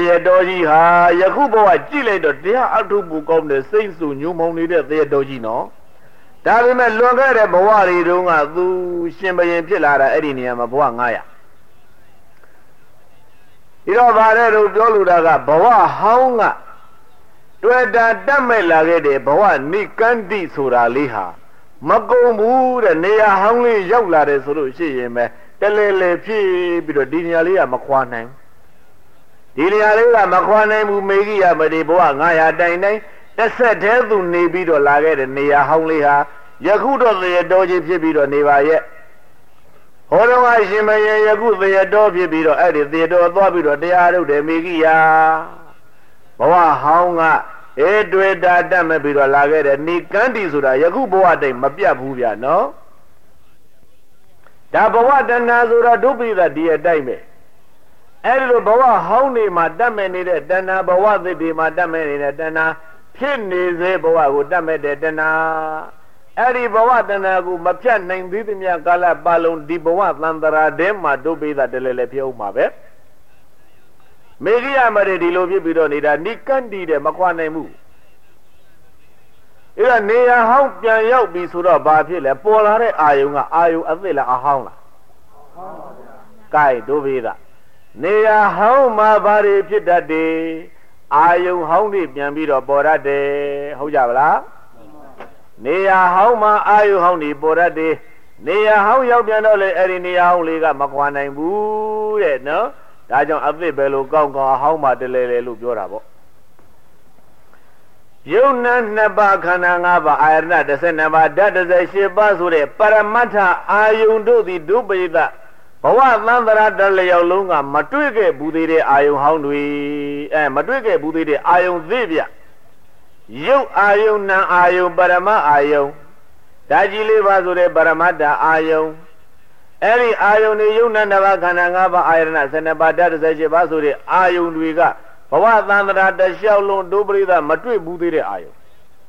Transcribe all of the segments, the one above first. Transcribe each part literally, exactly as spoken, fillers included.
ရတော်ကြီးဟာယခုဘဝကြည့်လိုက်တော့တရားအထုပူကောင်းတဲ့စိတ်ဆူညုံမုံနေတဲ့သေရတော်ကြီးနော်ဒါပေမဲ့လွန်ခဲ့တဲ့ဘဝတွေတုန်းကသူရှင်ဘရင်ဖြစ်လာတာအဲ့ဒီနေရာမှာဘဝငါးရာဒီတော့ဗါတဲ့တို့ပြောလို့တာကဘဝဟောင်းကတွေ့တာတတ်မဲ့လာခဲ့တဲ့ဘဝနိကန္တိဆိုတာလေးဟာမကုန်ဘူးတဲ့နေရာဟောင်းလေးရောက်လာတယ်ဆိုလို့ရှိရင်ပဲတလဲလဲဖြစ်ပြီးတော့ဒီနေရာလေးကမခွာနိုင်ဒီနေရာလေးကမခွာနိုင်ဘူးမေဂိယမတိဘဝငါးရာတိုင်တိုင်းတစ်ဆက်တည်းသူနေပြီးတော့လာခဲ့တဲ့နေရာဟောင်းလေးဟာယခုတော့သေရတော်ကြီးဖြစ်ပြီးတော့နေပါရဲ့ဟောတော်ကရှင်မယေယခုသေရတော်ဖြစ်ပြီးတော့အဲ့ဒီသေရတော်သွားပြီးတော့တရားထုတ်တယ်မေဂိယဘဝဟောင်းကအဲတွေ့တာတတ်မဲ့ပြီးတော့လာခဲ့တဲ့နိကန္တိဆိုတာယခုဘဝတိုင်မပြတ်ဘူးဗျာနော်ဒါဘဝတဏှာဆိုတာဒုပိသဒီအတိုင်းပဲအဲ့ဒီလိုဘဝဟောင်းနေမှာတတ်မဲ့နေတဲ့တဏှာဘဝသစ်တွေမှာတတ်မဲ့နေတဲ့တဏှာဖြစ်နေစေဘဝကိုတတ်မဲ့တဲ့တဏှာအဲ့ဒီဘဝတဏှာကိုမပြတ်နိုင်သေးသမျှကာလပတ်လုံးဒီဘဝသံတရာထဲမှာဒုပိသတလဲလဲဖြစ်အောင်ပါပဲမေဂိယမရေဒီလိုဖြစ်ပြီးတော့နေတာနိကန္တိတဲ့မခွာနိုင်ဘူးအဲ့ဒါနေရာဟောင်းပြန်ရောက်ပြီဆိုတော့ဘာဖြစ်လဲပေါ်လာတဲ့အာယုံကအာယုံအသစ်လားအဟောင်းလားဟောင်းပါဗျာကဲဒုပိသနေရာဟောင်းမှာဘာတွေဖြစ်တတ်တယ်အာယုံဟောင်းတွေပြန်ပြီးတော့ပေါ်တတ်တယ်ဟုတ်ကြပါလားနေရာဟောင်းမှာအာယုံဟောင်းတွေပေါ်တတ်တယ်နေရာဟောင်းရောက်ပြန်တော့လေအဲ့ဒီနေရာဟောင်းလေးကမခွာနိုင်ဘူးတဲ့နော်ဒါကြောင့်အသစ်ပဲလို့ကောင်းကောင်းအဟောင်းမှာတလဲလဲလို့ပြောတာပေါ့ယုံနာနှစ်ပါးခန္ဓာ၅ပါးအာရဏ၁၂ပါးဓာတ်၁၈ပါးဆိုတဲ့ပရမတ္ထအာယုန်တို့သည်ဒုပိသဘဝသံသရာတလျောက်လုံးကမတွေ့ခဲ့ဘူးသေးတဲ့အာယုန်ဟောင်းတွေအဲမတွေ့ခဲ့ဘူးသေးတဲ့အာယုန်သစ်ဗျယုတ်အာယုန်နာအာယုန်ပရမအာယုန်ဓာကြီးလေးပါဆိုတဲ့ပရမတ္ထအာယုန်အဲ့ဒီအာယုန်တွေယုံနာနှစ်ပါးခန္ဓာ၅ပါးအာရဏ၁၂ပါးဓာတ်၁၈ပါးဆိုတဲ့အာယုန်တွေကဘဝသံသရာတလျှောက်လုံးဒုပရိသမတွေ့ဘူးသေးတဲ့အာယုန်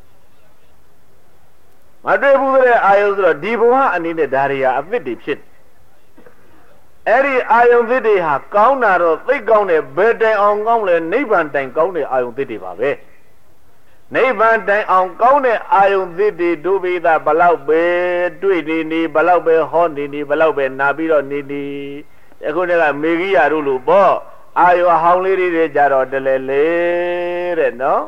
မတွေ့ဘူးသေးတဲ့အာယုန်ဆိုတော့ဒီဘဝအနေနဲ့ဒါတွေဟာအသစ်တွေဖြစ်အဲ့ဒီအာယုန်သစ်တွေဟာကောင်းတာတော့သိကောင်းတယ်ဘယ်တိုင်အောင်ကောင်းလဲနိဗ္ဗာန်တိုင်ကောင်းတဲ့အာယုန်သစ်တွေပါပဲနိဗ္ဗာန်တိုင်အောင်ကောင်းတဲ့အာယုန်သစ်တွေဒုပိသဘလောက်ပဲတွေ့နေနေဘလောက်ပဲဟောနေနေဘလောက်ပဲနာပြီးတော့နေနေအခုတည်းကမေဂိယတို့လို့ပေါ့အာယုအဟောင်းလေးတွေကြတော့တလဲလေတဲ့နော်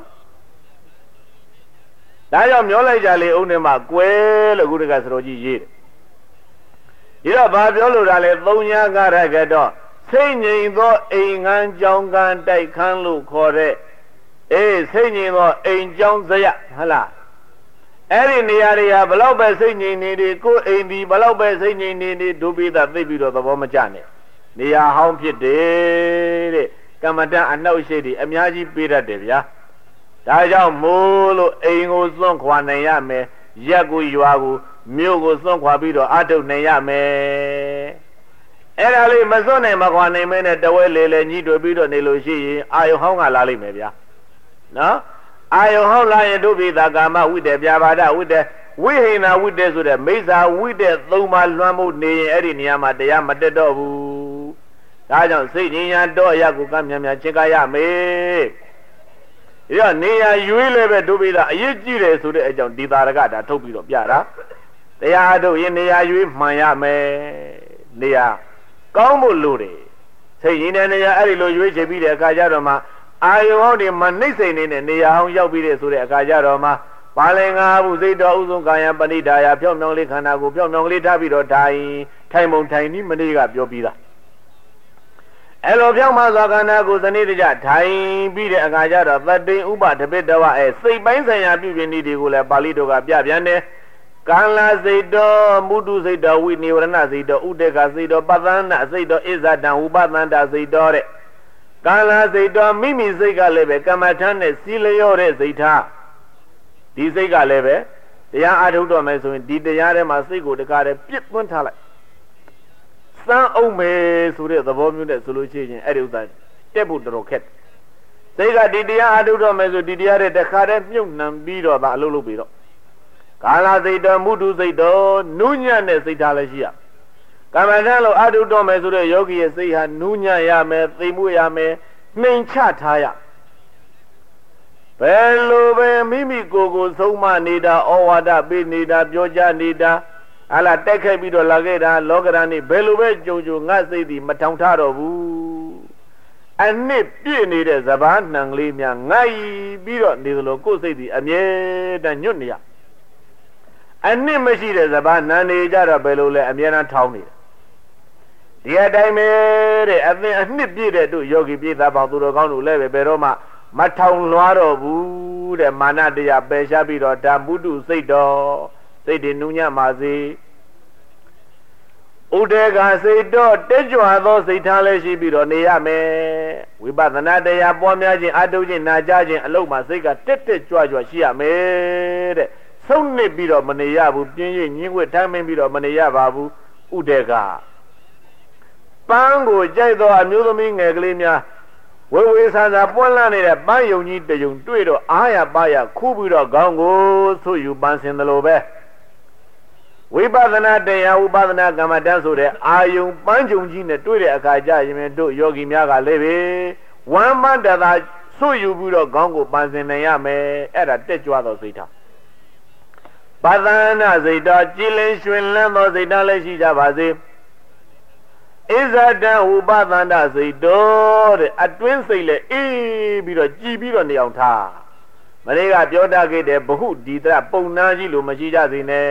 ဒါကြောင့်မျောလိုက်ကြလေဦးနေမှာကွယ်လို့ခုတကစတော်ကြီးရေးတယ်ဒီတော့ဘာပြောလို့ဒါလဲသုံးညာကရကတော့စိတ်ငြိမ်သောအိမ်ငန်းကြောင်းကန်းတိုက်ခန်းလို့ခေါ်တဲ့အေးစိတ်ငြိမ်သောအိမ်ကြောင်းစရဟုတ်လားအဲ့ဒီနေရာတွေဟာဘလောက်ပဲစိတ်ငြိမ်နေနေကိုယ်အိမ်ဒီဘလောက်ပဲစိတ်ငြိမ်နေနေဒုပိသသိပြီးတော့သဘောမကျနဲ့နေရာဟောင်းဖြစ်တယ်တဲ့ကမ္မတအနှောက်ရှိတယ်အများကြီးပေးတတ်တယ်ဗျာဒါကြောင့်မို့လို့အိမ်ကိုစွန့်ခွာနိုင်ရမယ်ရက်ကိုရွာကိုမြို့ကိုစွန့်ခွာပြီးတော့အထုတ်နိုင်ရမယ်အဲ့ဒါလေးမစွန့်နိုင်မခွာနိုင်မဲနဲ့တဝဲလေလေညှိတွေ့ပြီးတော့နေလို့ရှိရင်အာယုဟောင်းကလာလိမ့်မယ်ဗျာနော်အာယုဟောင်းလာရင်ဒုပိသကာမဝိတ္တပြာပါဒဝိတ္တဝိဟိနာဝိတ္တဆိုတဲ့မိစ္ဆာဝိတ္တသုံးပါးလွှမ်းမိုးနေရင်အဲ့ဒီနေရာမှာတရားမတက်တော့ဘူးဒါကြောင့်စိတ်ဉာဏ်တော့ရကိုကမြမြချင်းကရမယ်ဒီတော့နေရာရွေးလည်းပဲဒုပိသအရေးကြီးတယ်ဆိုတဲ့အကြောင်းဒီသာရကဒါထုတ်ပြီးတော့ပြတာတရားထုတ်ရင်နေရာရွေးမှန်ရမယ်နေရာကောင်းဖို့လိုတယ်စိတ်ဉာဏ်နဲ့နေရာအဲ့ဒီလိုရွေးချယ်ပြီးတဲ့အခါကျတော့မှအာယုဟောင်းဒီမနှိမ့်စိန်နေတဲ့နေရာဟောင်းရောက်ပြီးတဲ့ဆိုတဲ့အခါကျတော့မှပါလင်္ကာဘူးစိတ်တော်ဥဆုံးကာယပဏိဒါယဖြောင်းဖြောင်းလေးခန္ဓာကိုဖြောင်းဖြောင်းလေးထားပြီးတော့ထိုင်ထိုင်ပုံထိုင်နည်းမနေ့ကပြောပြီးသားအဲ့လိုဖြောင်းမှသောခန္ဓာကိုစနစ်တကျထိုင်ပြီးတဲ့အခါကျတော့သတ္တိဥပတပိတဝအဲစိတ်ပိုင်းဆိုင်ရာပြုပြင်နည်းတွေကိုလည်းပါဠိတော်ကပြပြန်တယ်ကံလာစိတ်တော်မုတုစိတ်တော်ဝိနိဝရဏစိတ်တော်ဥဒေကစိတ်တော်ပသန္နစိတ်တော်ဣဇဒံဥပသန္တာစိတ်တော်တဲ့ကာလစိတ်တော်မိမိစိတ်ကလည်းပဲကမ္မထမ်းနဲ့စီလျော့တဲ့စိတ်ထားဒီစိတ်ကလည်းပဲတရားအားထုတ်တော်မယ်ဆိုရင်ဒီတရားထဲမှာစိတ်ကိုတကားတည်းပြစ်သွင်းထားလိုက်စမ်းအောင်မယ်ဆိုတဲ့သဘောမျိုးနဲ့ဆိုလို့ရှိရင်အဲ့ဒီဥစ္စာတက်ဖို့တော်တော်ခက်စိတ်ကဒီတရားအားထုတ်တော်မယ်ဆိုဒီတရားတဲ့တခါတည်းမြုပ်နှံပြီးတော့ဒါအလုပ်လုပ်ပြီးတော့ကာလစိတ်တော်မုတုစိတ်တော်နုညံ့တဲ့စိတ်ထားလည်းရှိရကမ္မထမ်းလို့အထုတော်မယ်ဆိုတဲ့ယောဂီရဲ့စိတ်ဟာနူးညံ့ရမယ်သိမ်မွေ့ရမယ်နှိမ်ချထားရဘယ်လိုပဲမိမိကိုယ်ကိုဆုံးမနေတာဩဝါဒပေးနေတာပြောကြားနေတာအလားတက်ခဲ့ပြီးတော့လာခဲ့တာလောကဓာတ်နဲ့ဘယ်လိုပဲကြုံကြုံငါစိတ်ဒီမထောင်ထတော့ဘူးအနှစ်ပြည့်နေတဲ့စပားနှံလေးများငိုက်ပြီးတော့နေသလိုကိုယ်စိတ်ဒီအမြဲတမ်းညွတ်နေရအနှစ်မရှိတဲ့စပားနှံနေကြတော့ဘယ်လိုလဲအမြဲတမ်းထောင်းနေတယ်ဒီအတိုင်းပဲတဲ့အသင်အနှစ်ပြည့်တဲ့တို့ယောဂီပြည့်သားပေါင်းသူတော်ကောင်းတို့လည်းပဲဘယ်တော့မှမထောင်လွှားတော့ဘူးတဲ့မာနတရားပယ်ရှားပြီးတော့ဓမ္မုတုစိတ်တော်စိတ်တွေနူးညံ့ပါစေဥဒေကစိတ်တော်တက်ကြွသောစိတ်ထားလည်းရှိပြီးတော့နေရမယ်ဝိပဿနာတရားပွားများခြင်းအထုတ်ခြင်းနာကြားခြင်းအလုံးမှာစိတ်ကတက်တက်ကြွကြွရှိရမယ်တဲ့ဆုံးနစ်ပြီးတော့မနေရဘူးပြင်းရညင်းဝှက်ထမ်းမင်းပြီးတော့မနေရပါဘူးဥဒေကပန်းကိုကြိုက်သောအမျိုးသမီးငယ်ကလေးများဝေဝေဆာဆာပွန်းလန်းနေတဲ့ပန်းယုံကြီးတယုံတွေ့တော့အားရပါရခူးပြီးတော့ခေါင်းကိုဆွယူပန်းစင်တယ်လို့ပဲဝိပဿနာတရားဥပဒနာကမ္မတန်းဆိုတဲ့အာယုံပန်းကြုံကြီးနဲ့တွေ့တဲ့အခါကျရင်တို့ယောဂီများကလည်းပဲဝမ်းမတသာဆွယူပြီးတော့ခေါင်းကိုပန်းစင်နိုင်ရမယ်အဲ့ဒါတက်ကြွသောစိတ်ထားပါဒနာစိတ်တော်ကြည်လင်ရွှင်လန်းသောစိတ်ထားလည်းရှိကြပါစေဣဇဒံဥပသန္တစိတ်တော်တဲ့အတွင်းစိတ်လည်းအေးပြီးတော့ကြည်ပြီးတော့နေအောင်ထားမလေးကပြောတတ်ခဲ့တဲ့ဘဟုဒီတရပုံနာကြီးလို့မရှိကြစေနဲ့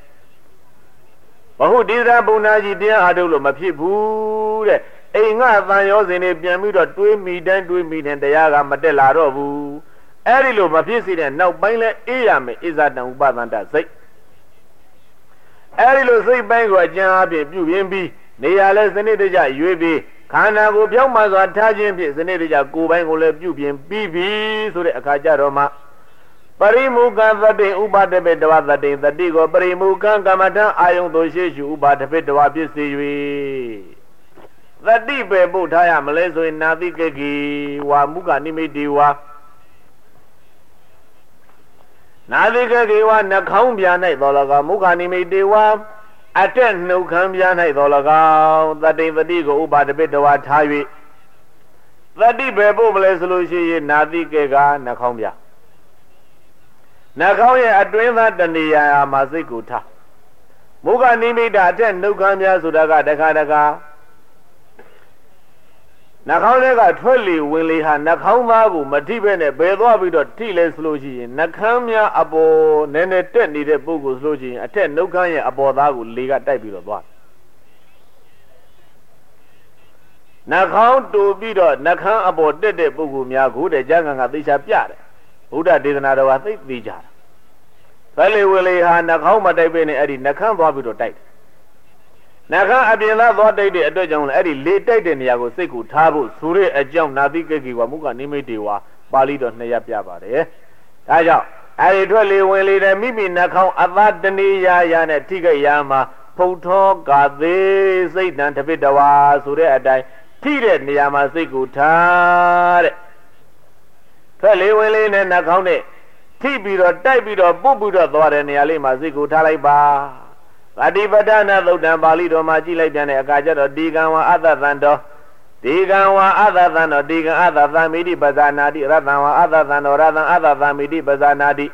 ဘဟုဒီတရပုံနာကြီးတရားအားထုတ်လို့မဖြစ်ဘူးတဲ့အိမ်ငါတန်ရောစဉ်တွေပြန်ပြီးတော့တွေးမိတိုင်းတွေးမိတိုင်းတရားကမတက်လာတော့ဘူးအဲ့ဒီလိုမဖြစ်စေတဲ့နောက်ပိုင်းလဲအေးရမယ်ဣဇဒံဥပသန္တစိတ်အဲ့ဒီလိုစိတ်ပိုင်းကိုအကျဉ်းအပြည့်ပြုပြင်ပြီးနေရာလဲစနစ်တကျရွေးပြီးခန္ဓာကိုဖြောင်းမှစွာထားခြင်းဖြင့်စနစ်တကျကိုယ်ပိုင်းကိုလည်းပြုပြင်ပြီးပြီဆိုတဲ့အခါကျတော့မှပရိမုခသတ္တိဥပါဒပေတဝသတ္တိသတိကိုပရိမုခကမ္မထံအာယုံသို့ရှေ့ရှုဥပါဒပေတဝဖြစ်စေ၍သတိပဲပို့ထားရမလဲဆိုရင်နာတိကေကီဝါမုခနိမိတိဝါနာတိကေကီဝါနှခေါင်းပြ၌တော်လကမုခနိမိတိဝါအတက်နှုတ်ခံပြ၌တော်၎င်းသတ္တိသတိကိုဥပါဒပိတဝါထား၍သတိပဲပို့မလဲဆိုလို့ရှိရင်နာတိကေကနှခေါင်းပြနှခေါင်းရဲ့အတွင်းသားတဏှာမှာစိတ်ကိုထားမုခနိမိတအတက်နှုတ်ခံပြဆိုတာကတခါတခါနှခေါင်းထဲကထွက်လေဝင်လေဟာနှခေါင်းသားကိုမထိပဲနဲ့ဘယ်သွားပြီးတော့ထိလဲဆိုလို့ရှိရင်နှခမ်းများအပေါ်နည်းနည်းတက်နေတဲ့ပုဂ္ဂိုလ်ဆိုလို့ရှိရင်အထက်နှုတ်ခမ်းရဲ့အပေါ်သားကိုလေကတိုက်ပြီးတော့သွားနှခေါင်းတူပြီးတော့နှခမ်းအပေါ်တက်တဲ့ပုဂ္ဂိုလ်များကိုတဲ့ကျမ်းဂန်ကသိချာပြတယ်ဘုရားဒေသနာတော်ကသိသိကြတာထွက်လေဝင်လေဟာနှခေါင်းမတိုက်ပဲနဲ့အဲ့ဒီနှခမ်းသွားပြီးတော့တိုက်တယ်နှခမ်းအပြင်သားသွားတိုက်တဲ့အတွက်ကြောင့်လည်းအဲ့ဒီလေတိုက်တဲ့နေရာကိုစိတ်ကိုထားဖို့ဆိုတဲ့အကြောင်းနာတိကေကေဝမုခနိမိတေဝါပါဠိတော်နှစ်ရပ်ပြပါတယ်။ဒါကြောင့်အဲ့ဒီထွက်လေဝင်လေတဲ့မိမိနှခေါင်းအသာတဏှာရာနဲ့ထိခိုက်ရာမှာဖုတ်ထောကာသေးစိတ်တံတပိတဝါဆိုတဲ့အတိုင်းထိတဲ့နေရာမှာစိတ်ကိုထားတဲ့ထွက်လေဝင်လေနဲ့နှခေါင်းနဲ့ထိပြီးတော့တိုက်ပြီးတော့ပုတ်ပြီးတော့သွားတဲ့နေရာလေးမှာစိတ်ကိုထားလိုက်ပါဗတိပဋ္ဌာနာသုတ်တံပါဠိတော်မှာကြည့်လိုက်ပြန်တဲ့အခါကျတော့ဒီကံဝါအသသံတော်ဒီကံဝါအသသံတော်ဒီကံအသသံမိတိပဇာနာတိရတံဝါအသသံတော်ရတံအသသံမိတိပဇာနာတိ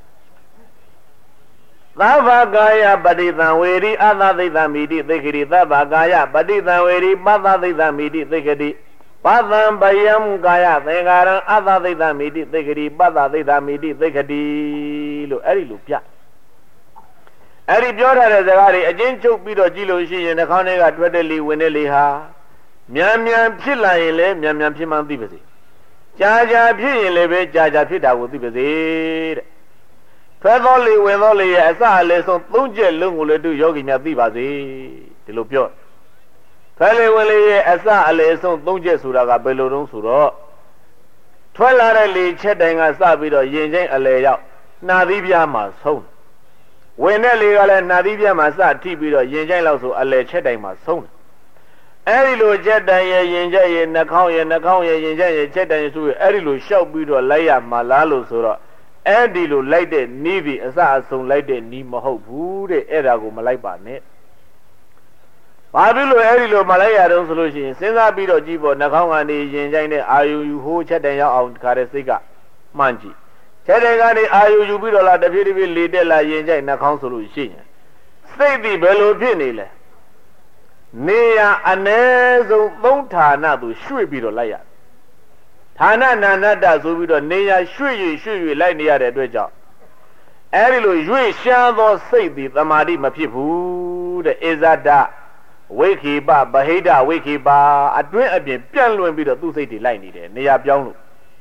သဗ္ဗကာယပฏิသံဝေရိအသသိသံမိတိသိက္ခတိသဗ္ဗကာယပฏิသံဝေရိပသသိသံမိတိသိက္ခတိပသံပယံကာယသင်္ကာရံအသသိသံမိတိသိက္ခတိပသသိသံမိတိသိက္ခတိလို့အဲ့ဒီလိုပြအဲ့ဒီပြောထားတဲ့စကားတွေအချင်းချုပ်ပြီးတော့ကြည့်လို့ရှိရင်နှခေါင်းထဲကထွက်တဲ့လေဝင်တဲ့လေဟာမြန်မြန်ဖြစ်လာရင်လည်းမြန်မြန်ဖြစ်မှန်းသိပါစေကြာကြာဖြစ်ရင်လည်းပဲကြာကြာဖြစ်တာကိုသိပါစေတဲ့ထွက်သောလေဝင်သောလေရဲ့အစအလယ်ဆုံးသုံးချက်လုံးကိုလည်းသူယောဂီများသိပါစေဒီလိုပြောထွက်လေဝင်လေရဲ့အစအလယ်ဆုံးသုံးချက်ဆိုတာကဘယ်လိုတုံးဆိုတော့ထွက်လာတဲ့လေချက်တိုင်ကစပြီးတော့ရင်ချင်းအလယ်ရောက်နှာသီးပြားမှာဆုံးဝင်တဲ့လေကလည်းနှာသီးပြမှာစထိပြီးတော့ရင်ကြိုက်လောက်ဆိုအလဲချက်တိုင်မှာဆုံးတယ်အဲ့ဒီလိုချက်တိုင်ရဲ့ရင်ကြိုက်ရဲ့နှာခေါင်းရဲ့နှာခေါင်းရဲ့ရင်ကြိုက်ရဲ့ချက်တိုင်ရဲ့ဆိုရအဲ့ဒီလိုရှောက်ပြီးတော့လိုက်ရမှာလားလို့ဆိုတော့အဲ့ဒီလိုလိုက်တဲ့နီးပြီးအစအဆုံးလိုက်တဲ့နီးမဟုတ်ဘူးတဲ့အဲ့ဒါကိုမလိုက်ပါနဲ့ဘာဖြစ်လို့အဲ့ဒီလိုမလိုက်ရတော့ဆိုလို့ရှိရင်စဉ်းစားပြီးတော့ကြည့်ဖို့နှာခေါင်းကနေရင်ကြိုင်းတဲ့အာယုယူဟိုးချက်တန်ရောက်အောင်ခါတဲ့စိတ်ကမှန်ကြည့်ချက်တန်ကနေအာယုယူပြီးတော့လာတဖြည်းတဖြည်းလေတက်လာရင်ကြိုင်းနှာခေါင်းဆိုလို့ရှိရင်စိတ်ဒီဘယ်လိုဖြစ်နေလဲနေရအ ਨੇ ဆုံးသုံးဌာနသူရွှေ့ပြီးတော့လိုက်ရဌာနနာနတ္တဆိုပြီးတော့နေရရွှေ့ရွှေ့ရွှေ့ရွှေ့လိုက်နေရတဲ့အတွက်ကြောင့်အဲ့ဒီလိုရွှေ့ရှားသောစိတ်ဒီသမာဓိမဖြစ်ဘူးတဲ့ဧဇဒဝိခိပဗဟိတဝိခိပအတွင်းအပြင်ပြန့်လွင်ပြီးတော့သူ့စိတ်တွေလိုက်နေတယ်နေရာပြောင်းလို့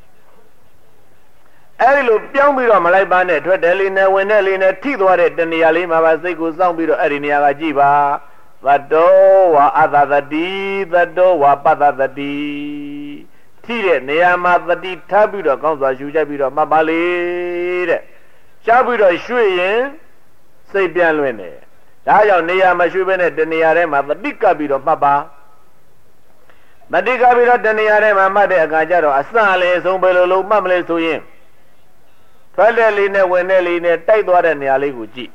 အဲ့ဒီလိုပြောင်းပြီးတော့မလိုက်ပါနဲ့ထွက်တယ်လေးနဲ့ဝင်တယ်လေးနဲ့ထိသွားတဲ့တနေရာလေးမှာပါစိတ်ကိုစောင့်ပြီးတော့အဲ့ဒီနေရာကကြည့်ပါသတ္တောဝါအသသတိသတ္တောဝါပတသတိထိတဲ့နေရာမှာသတိထားပြီးတော့ကောင်းစွာယူချက်ပြီးတော့မှတ်ပါလေတဲ့ရှားပြီးတော့ရွှေ့ရင်စိတ်ပြန်လွင်တယ်ဒါကြောင့်နေရာမရွှေ့ဘဲနဲ့တနေရာထဲမှာသတိကပ်ပြီးတော့မှတ်ပါမတိကပ်ပြီးတော့တနေရာထဲမှာမှတ်တဲ့အခါကျတော့အစလည်းအဆုံးပဲလို့လုံးမှတ်မလဲဆိုရင်ထွက်တဲ့လေးနဲ့ဝင်တဲ့လေးနဲ့တိုက်သွားတဲ့နေရာလေးကိုကြည့်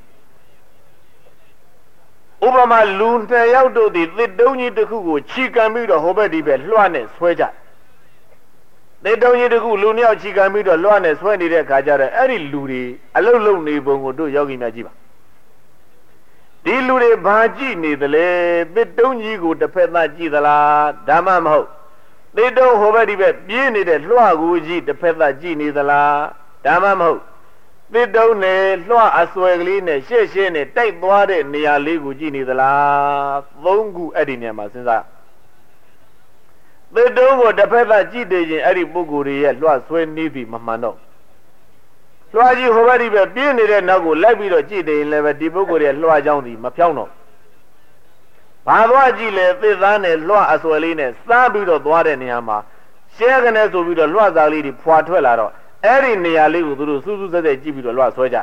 ဥပမာလူနှစ်ယောက်တို့သည်သစ်တုံးကြီးတစ်ခုကိုခြိကန်ပြီးတော့ဟိုဘက်ဒီဘက်လွှတ်နဲ့ဆွဲကြသစ်တုံးကြီးတစ်ခုလူနှစ်ယောက်ခြိကန်ပြီးတော့လွှတ်နဲ့ဆွဲနေတဲ့အခါကျတော့အဲ့ဒီလူတွေအလုတ်လုံနေပုံကိုတို့ယောဂီများကြည့်ပါဒီလူတွေဘာကြည့်နေသလဲသစ်တုံးကြီးကိုတစ်ဖက်သားကြည့်သလားဒါမှမဟုတ်သစ်တုံးဟိုဘက်ဒီဘက်ပြေးနေတဲ့လွှတ်ကိုကြည့်တစ်ဖက်သားကြည့်နေသလားဒါမှမဟုတ်သစ်တုံးနဲ့လွှတ်အစွဲကလေးနဲ့ရှေ့ရှေ့နဲ့တိုက်သွားတဲ့နေရာလေးကိုကြည့်နေသလားသုံးခုအဲ့ဒီနေရာမှာစဉ်းစားသစ်တုံးကိုတစ်ဖက်သားကြည့်နေရင်အဲ့ဒီပုဂ္ဂိုလ်တွေရဲ့လွှတ်ဆွဲနေသည်မမှန်တော့လွှတ်ကြီးဟိုဘက်ဒီဘက်ပြင်းနေတဲ့နောက်ကိုလိုက်ပြီးတော့ကြည့်နေရင်လည်းပဲဒီပုဂ္ဂိုလ်ရဲ့လွှတ်ကြောင်းသည်မဖြောင်းတော့ဘာသွားကြည့်လဲသစ်သားနဲ့လွှတ်အစွဲလေးနဲ့စားပြီးတော့သွားတဲ့နေရာမှာရှဲကနေဆိုပြီးတော့လွှတ်စားလေးတွေဖွာထွက်လာတော့အဲ့ဒီနေရာလေးကိုသူတို့စူးစူးဆက်ဆက်ကြည့်ပြီးတော့လွှတ်ဆွဲကြတယ်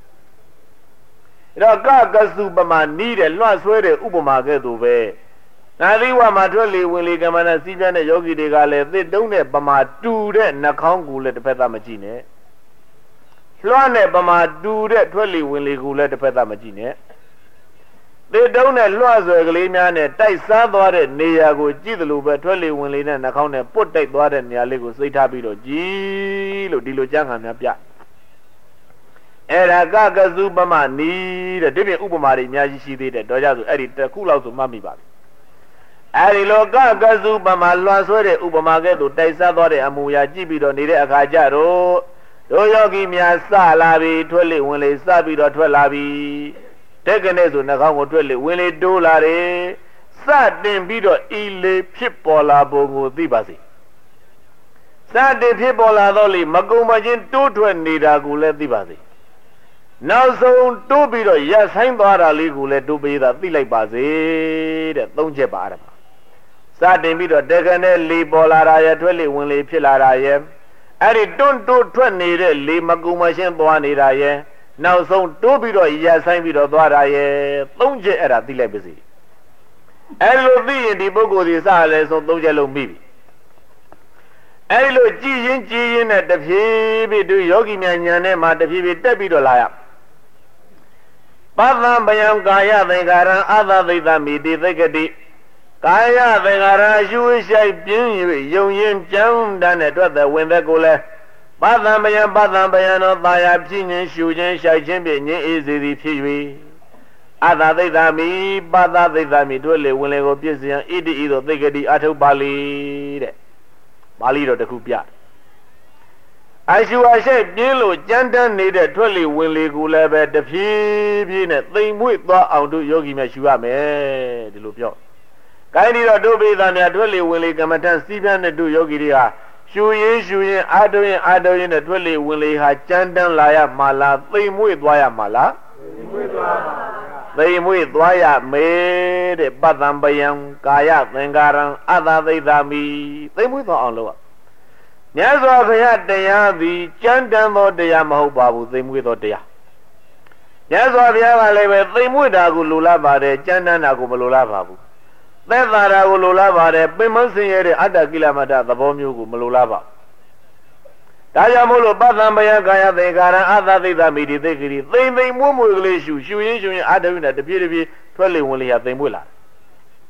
အဲ့တော့ကကစုပမာနီးတယ်လွှတ်ဆွဲတဲ့ဥပမာကဲ့သို့ပဲနာသီဝမှာထွက်လေဝင်လေကမ္မနာစီးပြတဲ့ယောဂီတွေကလည်းသစ်တုံးတဲ့ပမာတူတဲ့နှာခေါင်းကိုလည်းတစ်ဖက်သားမကြည့်နဲ့လွှတ်နဲ့ပမာတူတဲ့ထွက်လေဝင်လေကိုလည်းတစ်ဖက်သားမကြည့်နဲ့သစ်တုံးနဲ့လွှတ်ဆွဲကလေးများနဲ့တိုက်စားသွားတဲ့နေရာကိုကြည့်သလိုပဲထွက်လေဝင်လေနဲ့နှာခေါင်းနဲ့ပုတ်တိုက်သွားတဲ့နေရာလေးကိုစိတ်ထားပြီးတော့ကြည့်လို့ဒီလိုကြံခံများပြအဲ့ဒါကကစုပမနီးတဲ့ဒီပြင်ဥပမာတွေအများကြီးရှိသေးတယ်တော့ကြဆိုအဲ့ဒီတစ်ခုလောက်ဆိုမှတ်မိပါပြီအဲ့ဒီလိုကကစုပမလွှတ်ဆွဲတဲ့ဥပမာကဲ့သို့တိုက်စားသွားတဲ့အမူအရာကြည့်ပြီးတော့နေတဲ့အခါကျတော့တို့ယောဂီများစလာပြီထွက်လေဝင်လေစပြီးတော့ထွက်လာပြီတဲ့ကနေဆိုနှာခေါင်းကိုထွက်လေဝင်လေတိုးလာတယ်စတင်ပြီးတော့ဤလေဖြစ်ပေါ်လာပုံကိုသိပါစေစတင်ဖြစ်ပေါ်လာတော့လေမကုံမချင်းတိုးထွက်နေတာကိုလည်းသိပါစေနောက်ဆုံးတိုးပြီးတော့ရက်ဆိုင်သွားတာလေးကိုလည်းတိုးပေးတာသိလိုက်ပါစေတဲ့သုံးချက်ပါအဲ့ဒါစတင်ပြီးတော့တဲ့ကနေလေပေါ်လာတာရဲ့ထွက်လေဝင်လေဖြစ်လာတာရဲ့အဲ့ဒီတွန်းတိုးထွက်နေတဲ့လေမကုံမချင်းသွားနေတာရဲ့နောက်ဆုံးတိုးပြီးတော့ရက်ဆိုင်ပြီးတော့သွားတာရဲ့သုံးချက်အဲ့ဒါသိလိုက်ပါစေအဲ့လိုသိရင်ဒီပုဂ္ဂိုလ်ဒီစလဲဆုံးသုံးချက်လုံးမိပြီအဲ့လိုကြည်ရင်ကြည်ရင်နဲ့တဖြည်းဖြည်းတို့ယောဂီများညာနဲ့မှတဖြည်းဖြည်းတက်ပြီးတော့လာရပသံဗယံကာယသင်္ကာရံအသသိတမိတိသိက္ခတိကာယသင်္ကာရရှုရှိုက်ပြင်း၍ယုံရင်ကြမ်းတမ်းတဲ့အတွက်သက်ဝင်သက်ကိုလဲပသံဗယံပသံဗယံသောသာယာဖြစ်ခြင်းရှုခြင်းရှိုက်ခြင်းဖြင့်ငြိမ်းအေးစေသည်ဖြစ်၍အသသိတမိပသသိတမိတို့လေဝင်လေကိုပြည့်စံဣတိဤသို့သိက္ခတိအထုပ်ပါလိတဲ့ပါဠိတော်တစ်ခုပြအရှုအရှိတ်ပြင်းလို့ကြမ်းတမ်းနေတဲ့ထွက်လေဝင်လေကိုလည်းပဲတဖြည်းဖြည်းနဲ့သိမ်မွေ့သွားအောင်တို့ယောဂီများရှုရမယ်ဒီလိုပြောကိုင်းဒီတော့တို့ပိသများထွက်လေဝင်လေကမ္မထစီးပြန်းတဲ့တို့ယောဂီတွေဟာရှုရင်ရှုရင်အာတုရင်အာတုရင်နဲ့ထွက်လေဝင်လေဟာကြမ်းတမ်းလာရမှာလားသိမ်မွေ့သွားရမှာလားသိမ်မွေ့သွားပါဗျာသိမ်မွေ့သွားရမယ်တဲ့ပသံပယံကာယသင်္ကာရံအသသိတမိသိမ်မွေ့သွားအောင်လုပ်ရမြတ်စွာဘုရားတရားသည်ကြမ်းတမ်းသောတရားမဟုတ်ပါဘူးသိမ်မွေ့သောတရားမြတ်စွာဘုရားကလည်းပဲသိမ်မွေ့တာကိုလိုလားပါတယ်ကြမ်းတမ်းတာကိုမလိုလားပါဘူးသက်သာတာကိုလိုလားပါတယ်ပင်မဆင်းရဲတဲ့အတ္တကိလမတ္တသဘောမျိုးကိုမလိုလားပါဒါကြောင့်မို့လို့ပသံပယကာယသင်္ကာရံအသသိတမိတိသိက္ခတိသိမ်သိမ်မွေ့မွေ့ကလေးရှုရှုရင်ရှုရင်အာတဝိနဲ့တပြေးတပြေးထွက်လေဝင်လေဟာသိမ်မွေ့လာ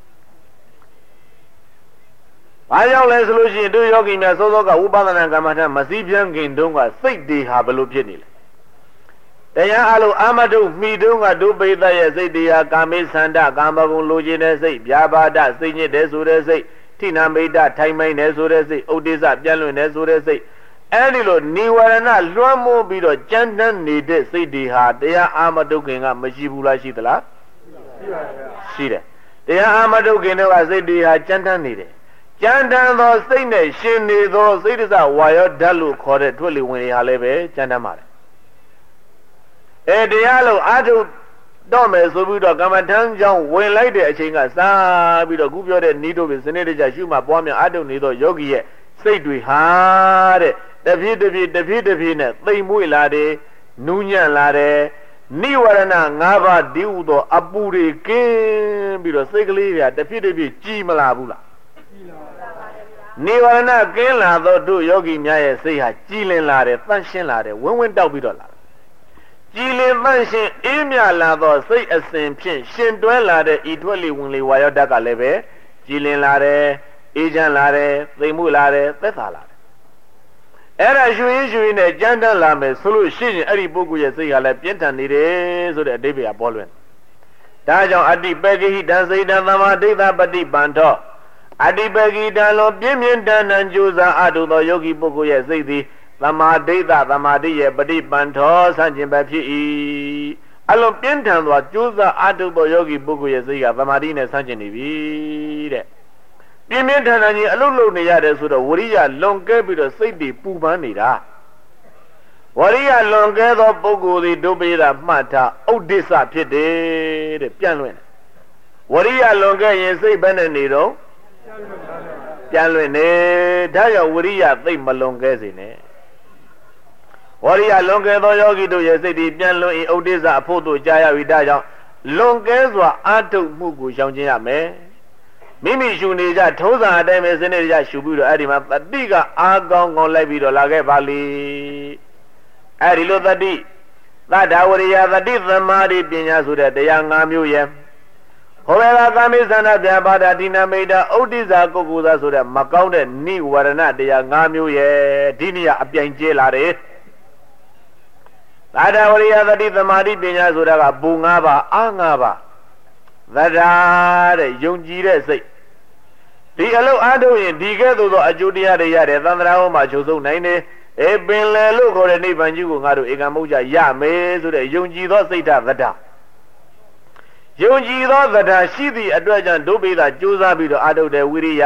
ဘာကြောင့်လဲဆိုလို့ရှိရင်တို့ယောဂီများစောစောကဥပဒနာကမ္မထမစည်းပြန်ခင်တုန်းကစိတ်တွေဟာဘလို့ဖြစ်နေလဲတရားအလုံးအာမတုမိတုန်းကတို့ပိသရဲ့စိတ်တွေဟာကာမေသန္တကာမဂုဏ်လိုချင်တဲ့စိတ်ဗျာပါဒစိတ်ညစ်တဲ့ဆိုတဲ့စိတ်ထိနာမိတ်တထိုင်မိုင်းတဲ့ဆိုတဲ့စိတ်ဥဒိစ္စပြန့်လွင့်တဲ့ဆိုတဲ့စိတ်အဲဒီလိုနိဝရဏလွှမ်းမိုးပြီးတော့ကြမ်းတမ်းနေတဲ့စိတ်တွေဟာတရားအာမတုခင်ကမရှိဘူးလားရှိသလားရှိပါဗျာရှိတယ်တရားအာမတုခင်တို့ကစိတ်တွေဟာကြမ်းတမ်းနေတယ်ကြမ်းတမ်းသောစိတ်နဲ့ရှင်နေသောစိတ်တစဝါယောဓာတ်လို့ခေါ်တဲ့ထွတ်လီဝင်တွေဟာလည်းပဲကြမ်းတမ်းပါတယ်အဲတရားလို့အာထုတော့မယ်ဆိုပြီးတော့ကမ္မထမ်းကြောင့်ဝင်လိုက်တဲ့အချိန်ကစားပြီးတော့ခုပြောတဲ့ဤတို့ပဲစနစ်တကျရှုမှပွားများအာထုနေသောယောဂီရဲ့စိတ်တွေဟာတဲ့တဖြည်းတဖြည်းတဖြည်းတဖြည်းနဲ့သိမ်မွေ့လာတယ်နူးညံ့လာတယ်နိဝရဏ၅ပါးဒီဟုသောအပူတွေကင်းပြီးတော့စိတ်ကလေးတွေကတဖြည်းတဖြည်းကြည်မလာဘူးလားနိဝရဏကင်းလာသောတို့ယောဂီများရဲ့စိတ်ဟာကြည်လင်လာတယ်သန့်ရှင်းလာတယ်ဝင်းဝင်းတောက်ပြီးတော့လာတယ်ကြည်လင်သန့်ရှင်းအေးမြလာသောစိတ်အစဉ်ဖြင့်ရှင်တွဲလာတဲ့ဤထွက်လီဝင်လီဝါယောဓာတ်ကလည်းပဲကြည်လင်လာတယ်အေးချမ်းလာတယ်သိမ်မွေ့လာတယ်သက်သာလာတယ်အဲ့ဒါရွှေရွှေနဲ့ကြမ်းတမ်းလာမယ်ဆိုလို့ရှိရင်အဲ့ဒီပုဂ္ဂိုလ်ရဲ့စိတ်ကလည်းပြင်းထန်နေတယ်ဆိုတဲ့အဓိပ္ပာယ်ပေါ်လွင်ဒါကြောင့်အတ္တိပဂိဟိတံစိတ်တံသမာဓိသပတိပန္ထောအတ္တိပဂိတံလောပြင်းပြင်းထန်ထန်ကြိုးစားအထုသောယောဂီပုဂ္ဂိုလ်ရဲ့စိတ်သည်သမာဓိသသမာဓိရဲ့ပฏิပန္ထောဆန့်ကျင်ဘက်ဖြစ်၏အလုံးပြင်းထန်စွာကြိုးစားအထုသောယောဂီပုဂ္ဂိုလ်ရဲ့စိတ်ကသမာဓိနဲ့ဆန့်ကျင်နေပြီတဲ့ပြင်းပြင်းထန်ထန်ကြီးအလုံးလုံးနေရတယ်ဆိုတော့ဝရိယလွန်ကဲပြီးတော့စိတ်တွေပူပန်းနေတာဝရိယလွန်ကဲသောပုဂ္ဂိုလ်သည်ဒုပိတာမှတ်ထားဥဒိစ္စဖြစ်တယ်တဲ့ပြန့်လွင့်တယ်ဝရိယလွန်ကဲရင်စိတ်ဘယ်နဲ့နေတော့ပြန့်လွင့်နေဒါကြောင့်ဝရိယသိမလွန်ကဲစေနဲ့ဝရိယလွန်ကဲသောယောဂီတို့ရဲ့စိတ်တွေပြန့်လွင့်၏ဥဒိစ္စအဖို့တို့ကြားရပြီဒါကြောင့်လွန်ကဲစွာအာထုမှုကိုရှောင်ကျဉ်ရမယ်မိမိရှုနေကြထုံးစံအတိုင်းပဲစနစ်တကျရှုပြီးတော့အဲ့ဒီမှာတတိကအားကောင်းကောင်းလိုက်ပြီးတော့လာခဲ့ပါလိအဲ့ဒီလိုတတိသတ္တဝရိယတတိသမာဓိပညာဆိုတဲ့တရား၅မျိုးရဲ့ဟောဘယ်ကကာမိသန္တာပြပါဒတိနာမိတာဥဒိဇာကုက္ကုဇာဆိုတဲ့မကောင်းတဲ့နိဝရဏတရား၅မျိုးရဲ့ဒီနေရာအပြိုင်ကျဲလာတယ်သတ္တဝရိယတတိသမာဓိပညာဆိုတာကဘူ၅ပါးအာ၅ပါးသဒ္ဒါတဲ့ယုံကြည်တဲ့စိတ်ဒီအလုပ်အားထုတ်ရင်ဒီကဲ့သို့သောအကျိုးတရားတွေရတယ်သံဃာဟောမှာချုပ်ဆုံးနိုင်တယ်အေးပင်လေလို့ခေါ်တဲ့နိဗ္ဗာန်ကြီးကိုငါတို့ဧကမုတ်ကြရမယ်ဆိုတဲ့ယုံကြည်သောစိတ်ဓာတ်သဒ္ဒါယုံကြည်သောသဒ္ဒါရှိသည့်အတွက်ကြောင့်ဒုပိသကြိုးစားပြီးတော့အားထုတ်တဲ့ဝိရိယ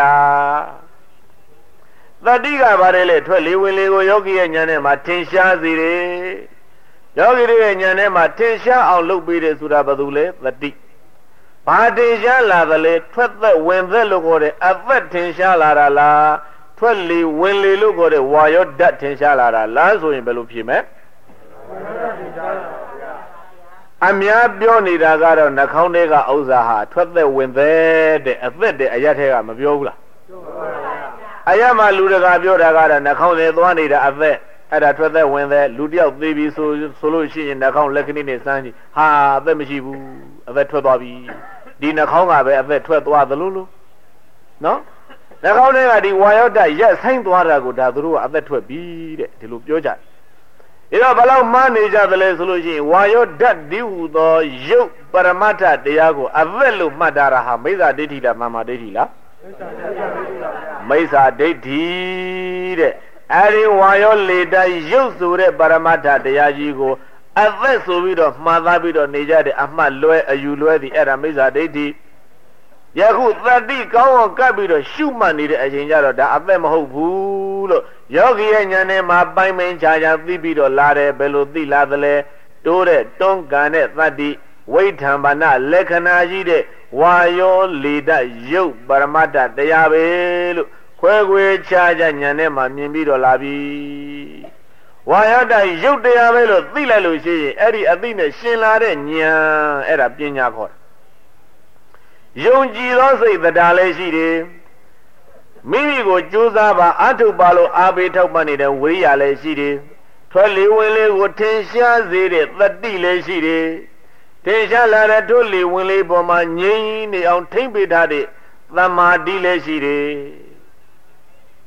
သတိကပါတယ်လေထွက်လေဝင်လေကိုယောဂီရဲ့ဉာဏ်နဲ့မှထင်ရှားစေတယ်ယောဂီရဲ့ဉာဏ်နဲ့မှထင်ရှားအောင်လုပ်ပေးတယ်ဆိုတာဘာလို့လဲသတိဘာတင်ရှားလာသလဲထွက်သက်ဝင်သက်လို့ခေါ်တဲ့အသက်ထင်ရှားလာတာလားထွက်လေဝင်လေလို့ခေါ်တဲ့ဝါယောဓာတ်ထင်ရှားလာတာလားဆိုရင်ဘယ်လိုဖြစ်မလဲအများပြောနေတာကတော့နှာခေါင်းထဲကဥစ္စာဟာထွက်သက်ဝင်သက်တဲ့အသက်တဲ့အရက်ထဲကမပြောဘူးလားအရက်မှာလူတကာပြောတာကတော့နှာခေါင်းထဲသွားနေတာအသက်အဲ့ဒါထွက်သက်ဝင်သက်လူတယောက်သေးပြီဆိုဆိုလို့ရှိရင်နှာခေါင်းလက်ကလေးနဲ့စမ်းကြည့်ဟာအသက်မရှိဘူးအသက်ထွက်သွားပြီဒီနှာခေါင်းကပဲအသက်ထွက်သွားသလိုလိုနော်နှာခေါင်းထဲကဒီဝါယောဓာတ်ရက်ဆိုင်သွားတာကိုဒါသူတို့ကအသက်ထွက်ပြီတဲ့ဒီလိုပြောကြတယ်အဲ့တော့ဘယ်လောက်မှန်းနေကြသလဲဆိုလို့ရှိရင်ဝါယောဓာတ်ဒီဟူသောရုပ်ပရမတ္ထတရားကိုအသက်လို့မှတ်တာဟာမိစ္ဆာဒိဋ္ဌိလားသမ္မာဒိဋ္ဌိလားမိစ္ဆာဒိဋ္ဌိတဲ့အဲ့ဒီဝါယောလေတရုပ်ဆိုတဲ့ပရမတ္ထတရားကြီးကိုအသက်ဆိုပြီးတော့မှားသားပြီးတော့နေကြတဲ့အမှတ်လွဲအယူလွဲသည်အဲ့ဒါမိစ္ဆာဒိဋ္ဌိယခုသတိကောင်းအောင်ကပ်ပြီးတော့ရှုမှတ်နေတဲ့အချိန်ကျတော့ဒါအသက်မဟုတ်ဘူးလို့ယောဂီရဲ့ဉာဏ်နဲ့မှာပိုင်ပိုင်ခြားခြားသိပြီးတော့လာတယ်ဘယ်လိုသိလာသလဲတိုးတဲ့တွန်းကန်တဲ့သတ္တိဝိထံပါဏလက္ခဏာကြီးတဲ့ဝါယောလေတရုပ်ပရမတ္ထတရားပဲလို့ခွဲခွဲခြားခြားဉာဏ်နဲ့မှာမြင်ပြီးတော့လာပြီဝါယောဓာတ်ရုပ်တရားပဲလို့သိလိုက်လို့ရှိရင်အဲ့ဒီအသိနဲ့ရှင်လာတဲ့ဉာဏ်အဲ့ဒါပညာခေါ်တယ်ယုံကြည်သောစိတ်တရားလည်းရှိတယ်မိမိကိုကြိုးစားပါအထုပ်ပါလို့အားပေးထောက်ပံ့နေတဲ့ဝိရိယလည်းရှိတယ်ထွက်လေဝင်လေကိုထင်ရှားစေတဲ့သတိလည်းရှိတယ်ထင်ရှားလာတဲ့ထွက်လေဝင်လေပေါ်မှာငြိမ်းနေအောင်ထိမ့်ပေးထားတဲ့သမာဓိလည်းရှိတယ်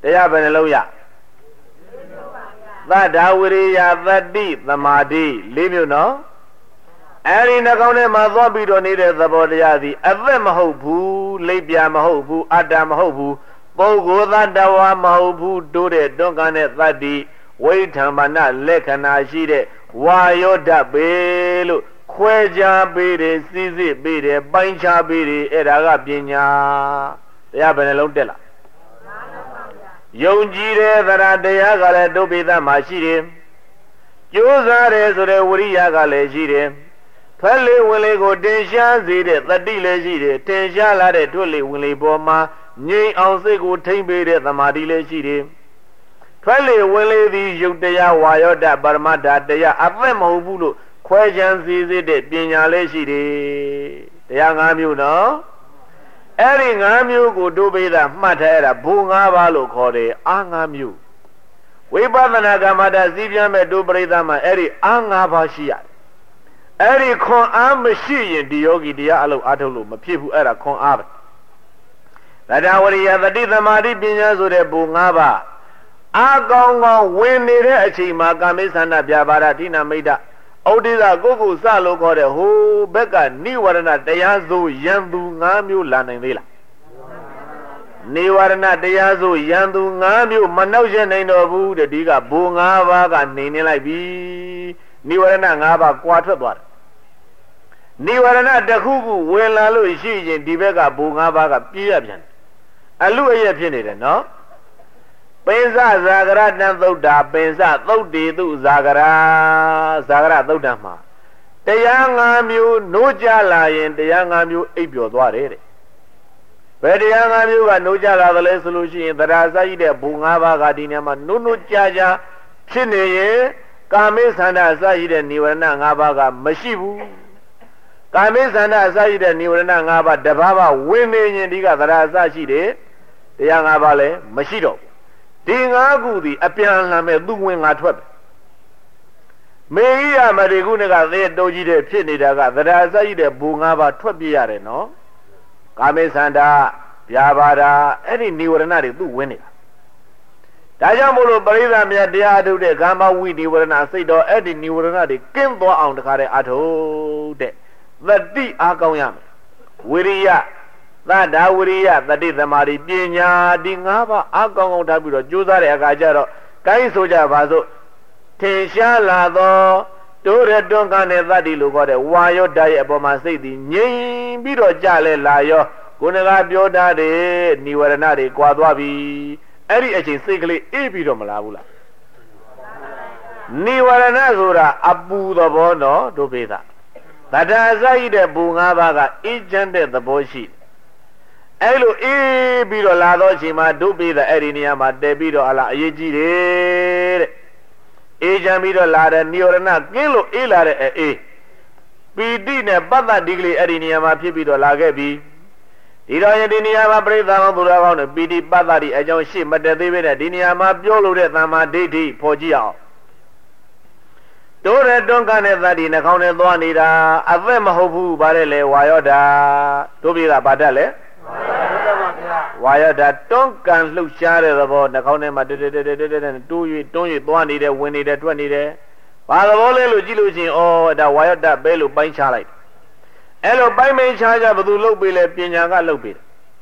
တရားဘယ်နှလုံးရသတ္တဝိရိယသတ္တိသမာဓိလေးမျိုးနော်အဲ့ဒီနှကောင်းထဲမှာသွားပြီးတော့နေတဲ့သဘောတရားသည်အသက်မဟုတ်ဘူးလိပ်ပြမဟုတ်ဘူးအတ္တမဟုတ်ဘူးပုဂ္ဂိုလ်သတ္တဝါမဟုတ်ဘူးတိုးတဲ့တွန်းကန်တဲ့သတ္တိဝိထံမနလက္ခဏာရှိတဲ့ဝါယောဓာတ်ပဲလို့ခွဲခြားပေးတယ်စီစစ်ပေးတယ်ပိုင်းခြားပေးတယ်အဲ့ဒါကပညာတရားဘယ်နှလုံးတက်လားယုံကြည်တဲ့သရတရားကလည်းဒုပိသမှာရှိတယ်ကြိုးစားတယ်ဆိုတဲ့ဝိရိယကလည်းရှိတယ်ထွက်လေဝင်လေကိုတင်ရှားစေတဲ့တတိလည်းရှိတယ်တင်ရှားလာတဲ့ထွက်လေဝင်လေပေါ်မှာငြိမ်အောင်စိတ်ကိုထိမ့်ပေးတဲ့သမာဓိလည်းရှိတယ်ထွက်လေဝင်လေသည်ယုတ်တရားဝါယောဓာတ်ပရမတ္ထတရားအသက်မဟုတ်ဘူးလို့ခွဲခြားစေစေတဲ့ပညာလည်းရှိတယ်တရား၅မျိုးနော်အဲ့ဒီ၅မျိုးကိုဒုပိသမှတ်ထားရတာဘူ၅ပါးလို့ခေါ်တယ်အာ၅မျိုးဝိပဿနာကမ္မတာစီးပြန်မဲ့ဒုပရိသမှာအဲ့ဒီအာ၅ပါးရှိရတယ်အဲ့ဒီခွန်အားမရှိရင်ဒီယောဂီတရားအလုပ်အားထုတ်လို့မဖြစ်ဘူးအဲ့ဒါခွန်အားပဲသတ္တဝရိယသတိသမာဓိပညာဆိုတဲ့ဘူ၅ပါးအာကောင်းကောင်းဝင်နေတဲ့အချိန်မှာကာမိသန္တာပြပါဒဋိနာမိတ်တဩဒိသကိုကုစလို့ခေါ်တဲ့ဟိုဘက်ကနိဝရဏတရားစိုးယံသူ၅မျိုးလာနိုင်သေးလားနိဝရဏတရားစိုးယံသူ၅မျိုးမနှောက်ရနိုင်တော့ဘူးတဲ့ဒီကဘူ၅ပါးကနေနေလိုက်ပြီနိဝရဏ၅ပါးကွာထွက်သွားတယ်နိဝရဏတစ်ခုခုဝင်လာလို့ရှိရင်ဒီဘက်ကဘူ၅ပါးကပြေးရပြန်တယ်အလူအယက်ဖြစ်နေတယ်နော်ပိစဇာကရတံသုဒ္ဓပိစသုတ်တေသူဇာကရာဇာကရသုဒ္ဓမှာတရား၅မျိုးနိုးကြလာရင်တရား၅မျိုးအိပ်ပျော်သွားတယ်တဲ့ဘယ်တရား၅မျိုးကနိုးကြလာသလဲဆိုလို့ရှိရင်သရဇာကြီးတဲ့ဘူ၅ပါးကဒီနေရာမှာနိုးနိုးကြကြဖြစ်နေရင်ကာမိသန္တာအစရှိတဲ့နိဝရဏ၅ပါးကမရှိဘူးကာမိသန္တာအစရှိတဲ့နိဝရဏ၅ပါးတဘာဘာဝင်နေရင်ဒီကသရအစရှိတဲ့တရား၅ပါးလည်းမရှိတော့ဒီငါးခုသည်အပြန်လှန်မဲ့သူဝင်ငါထွက်ပဲမေဟိယမရိကုဏကသေတိုးကြီးတဲ့ဖြစ်နေတာကသရအစရှိတဲ့ဘူ၅ပါးထွက်ပြရတယ်နော်ကာမိသန္တာဗျာပါဒာအဲ့ဒီနိဝရဏတွေသူဝင်နေတာဒါကြောင့်မို့လို့ပရိသတ်မြတ်တရားထုတ်တဲ့ကာမဝိနိဝရဏစိတ်တော်အဲ့ဒီနိဝရဏတွေကင်းသွားအောင်တခါတည်းအထုတ်တဲ့သတိအားကောင်းရမယ်ဝိရိယသတ္တဝိရိယသတိသမာဓိပညာဒီ၅ပါးအားကောင်းကောင်းထားပြီးတော့ကြိုးစားတဲ့အခါကျတော့ကိုင်းဆိုကြပါစို့ထင်ရှားလာသောတိုးရတွန်းကန်တဲ့သတ္တိလို့ခေါ်တဲ့ဝါယောဓာတ်ရဲ့အပေါ်မှာစိတ်သည်ငြိမ်ပြီးတော့ကြလဲလာရောကိုယ်ကပြောထားတဲ့နိဝရဏတွေကွာသွားပြီအဲ့ဒီအချိန်စိတ်ကလေးအေးပြီးတော့မလားဘူးလားနိဝရဏဆိုတာအပူသဘောနော်ဒုပိသသတ္တအစရှိတဲ့ဘူ၅ပါးကအေးချမ်းတဲ့သဘောရှိအဲ့လိုအေးပြီးတော့လာတော့အချိန်မှာဒုပိသအဲ့ဒီနေရာမှာတည်ပြီးတော့အလားအရေးကြီးတယ်တဲ့အေးချမ်းပြီးတော့လာတဲ့နိဝရဏကင်းလို့အေးလာတဲ့အေးပီတိနဲ့ပတ္တတိကလေးအဲ့ဒီနေရာမှာဖြစ်ပြီးတော့လာခဲ့ပြီဒီတော့ယဒီနေရာမှာပြိဿံသူတော်ကောင်းတို့ပီတိပတ္တတိအကြောင်းရှေ့မတက်သေးပဲနဲ့ဒီနေရာမှာပြောလို့တဲ့သမ္မာဒိဋ္ဌိဖော်ကြည့်အောင်တိုးရတွန်းကန်တဲ့သတ္တိနှာခေါင်းနဲ့သွားနေတာအသက်မဟုတ်ဘူးဗါတဲ့လေဝါယောဓာတို့ပြေကဗါတတ်လေဝါယောဓာတွန်းကန်လှုပ်ရှားတဲ့သဘောနှာခေါင်းထဲမှာတဲတဲတဲတဲတဲတိုး၍တွန်း၍သွားနေတယ်ဝင်နေတယ်ထွက်နေတယ်ဘာသဘောလဲလို့ကြည့်လို့ချင်းဩဒါဝါယောဓာပဲလို့ပိုင်းခြားလိုက်အဲ့လိုပိုင်းပိုင်းခြားခြားဘသူလှုပ်ပေးလဲပညာကလှုပ်ပေး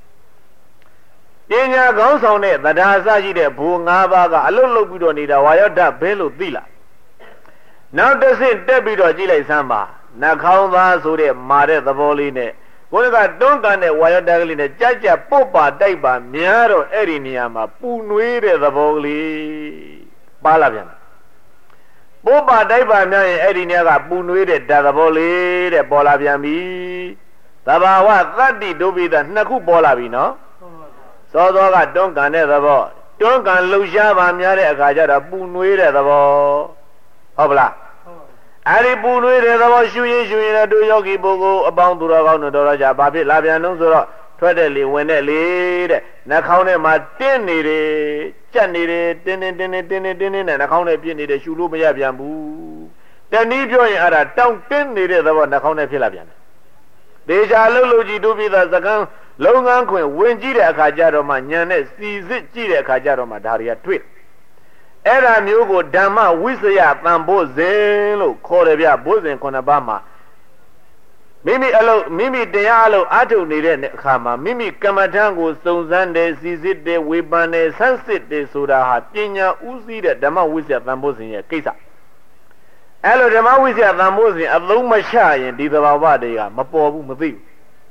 တယ်ပညာကောင်းဆောင်တဲ့သဒ္ဒါအစရှိတဲ့ဘူ၅ပါးကအလုတ်လုတ်ပြီးတော့နေတာဝါယောဓာဘဲလို့သိလားနောက်တစ်ဆင့်တက်ပြီးတော့ကြည့်လိုက်စမ်းပါနှာခေါင်းသားဆိုတဲ့မာတဲ့သဘောလေးနဲ့ကိုယ်ကတွန်းကန်တဲ့ဝါယောဓာကလေးနဲ့ကြက်ကြက်ပုတ်ပါတိုက်ပါများတော့အဲ့ဒီနေရာမှာပူနွေးတဲ့သဘောကလေးပါလာပြန်ပုတ်ပါတိုက်ပါများရင်အဲ့ဒီနေရာကပူနွေးတဲ့ဓာတ်သဘောလေးတဲ့ပေါ်လာပြန်ပြီသဘာဝသတ္တိဒုပိသနှစ်ခုပေါ်လာပြီနော်စောစောကတွန်းကန်တဲ့သဘောတွန်းကန်လှုပ်ရှားပါများတဲ့အခါကျတော့ပူနွေးတဲ့သဘောဟုတ်ပလားအဲ့ဒီပူနွေးတဲ့သဘောရှူရင်ရှူရင်တို့ယောဂီပုဂ္ဂိုလ်အပေါင်းသူတော်ကောင်းတို့တော်ကြဘာဖြစ်လာပြန်လို့ဆိုတော့ထွက်တဲ့လေဝင်တဲ့လေတဲ့နှာခေါင်းထဲမှာတင်းနေတယ်ကြက်နေတယ်တင်းတင်းတင်းတင်းတင်းတင်းနဲ့နှာခေါင်းထဲပြည့်နေတယ်ရှူလို့မရပြန်ဘူးတနည်းပြောရင်အဲ့ဒါတောင့်တင်းနေတဲ့သဘောနှာခေါင်းထဲဖြစ်လာပြန်တယ်ဒေချာလှုပ်လို့ကြည့်တို့ပြည်သားစကန်းလုံငန်းခွင်ဝင်ကြည့်တဲ့အခါကျတော့မှဉာဏ်နဲ့စီစစ်ကြည့်တဲ့အခါကျတော့မှဒါတွေကတွေ့အဲ့ဒါမျိုးကိုဓမ္မဝိစယတန်ဖို့စဉ်လို့ခေါ်တယ်ဗျဘုဇင်ခုနှစ်ပါးမှာမိမိအလုပ်မိမိတရားအလုပ်အထုတ်နေတဲ့အခါမှာမိမိကမ္မထံကိုစုံစမ်းတယ်စီစစ်တယ်ဝေဖန်တယ်ဆန်းစစ်တယ်ဆိုတာဟာပညာဥစည်းတဲ့ဓမ္မဝိစယတန်ဖို့စဉ်ရဲ့ကိစ္စအဲ့လိုဓမ္မဝိစယတန်ဖို့စဉ်အသုံးမချရင်ဒီသဘာဝတွေကမပေါ်ဘူးမသိဘူး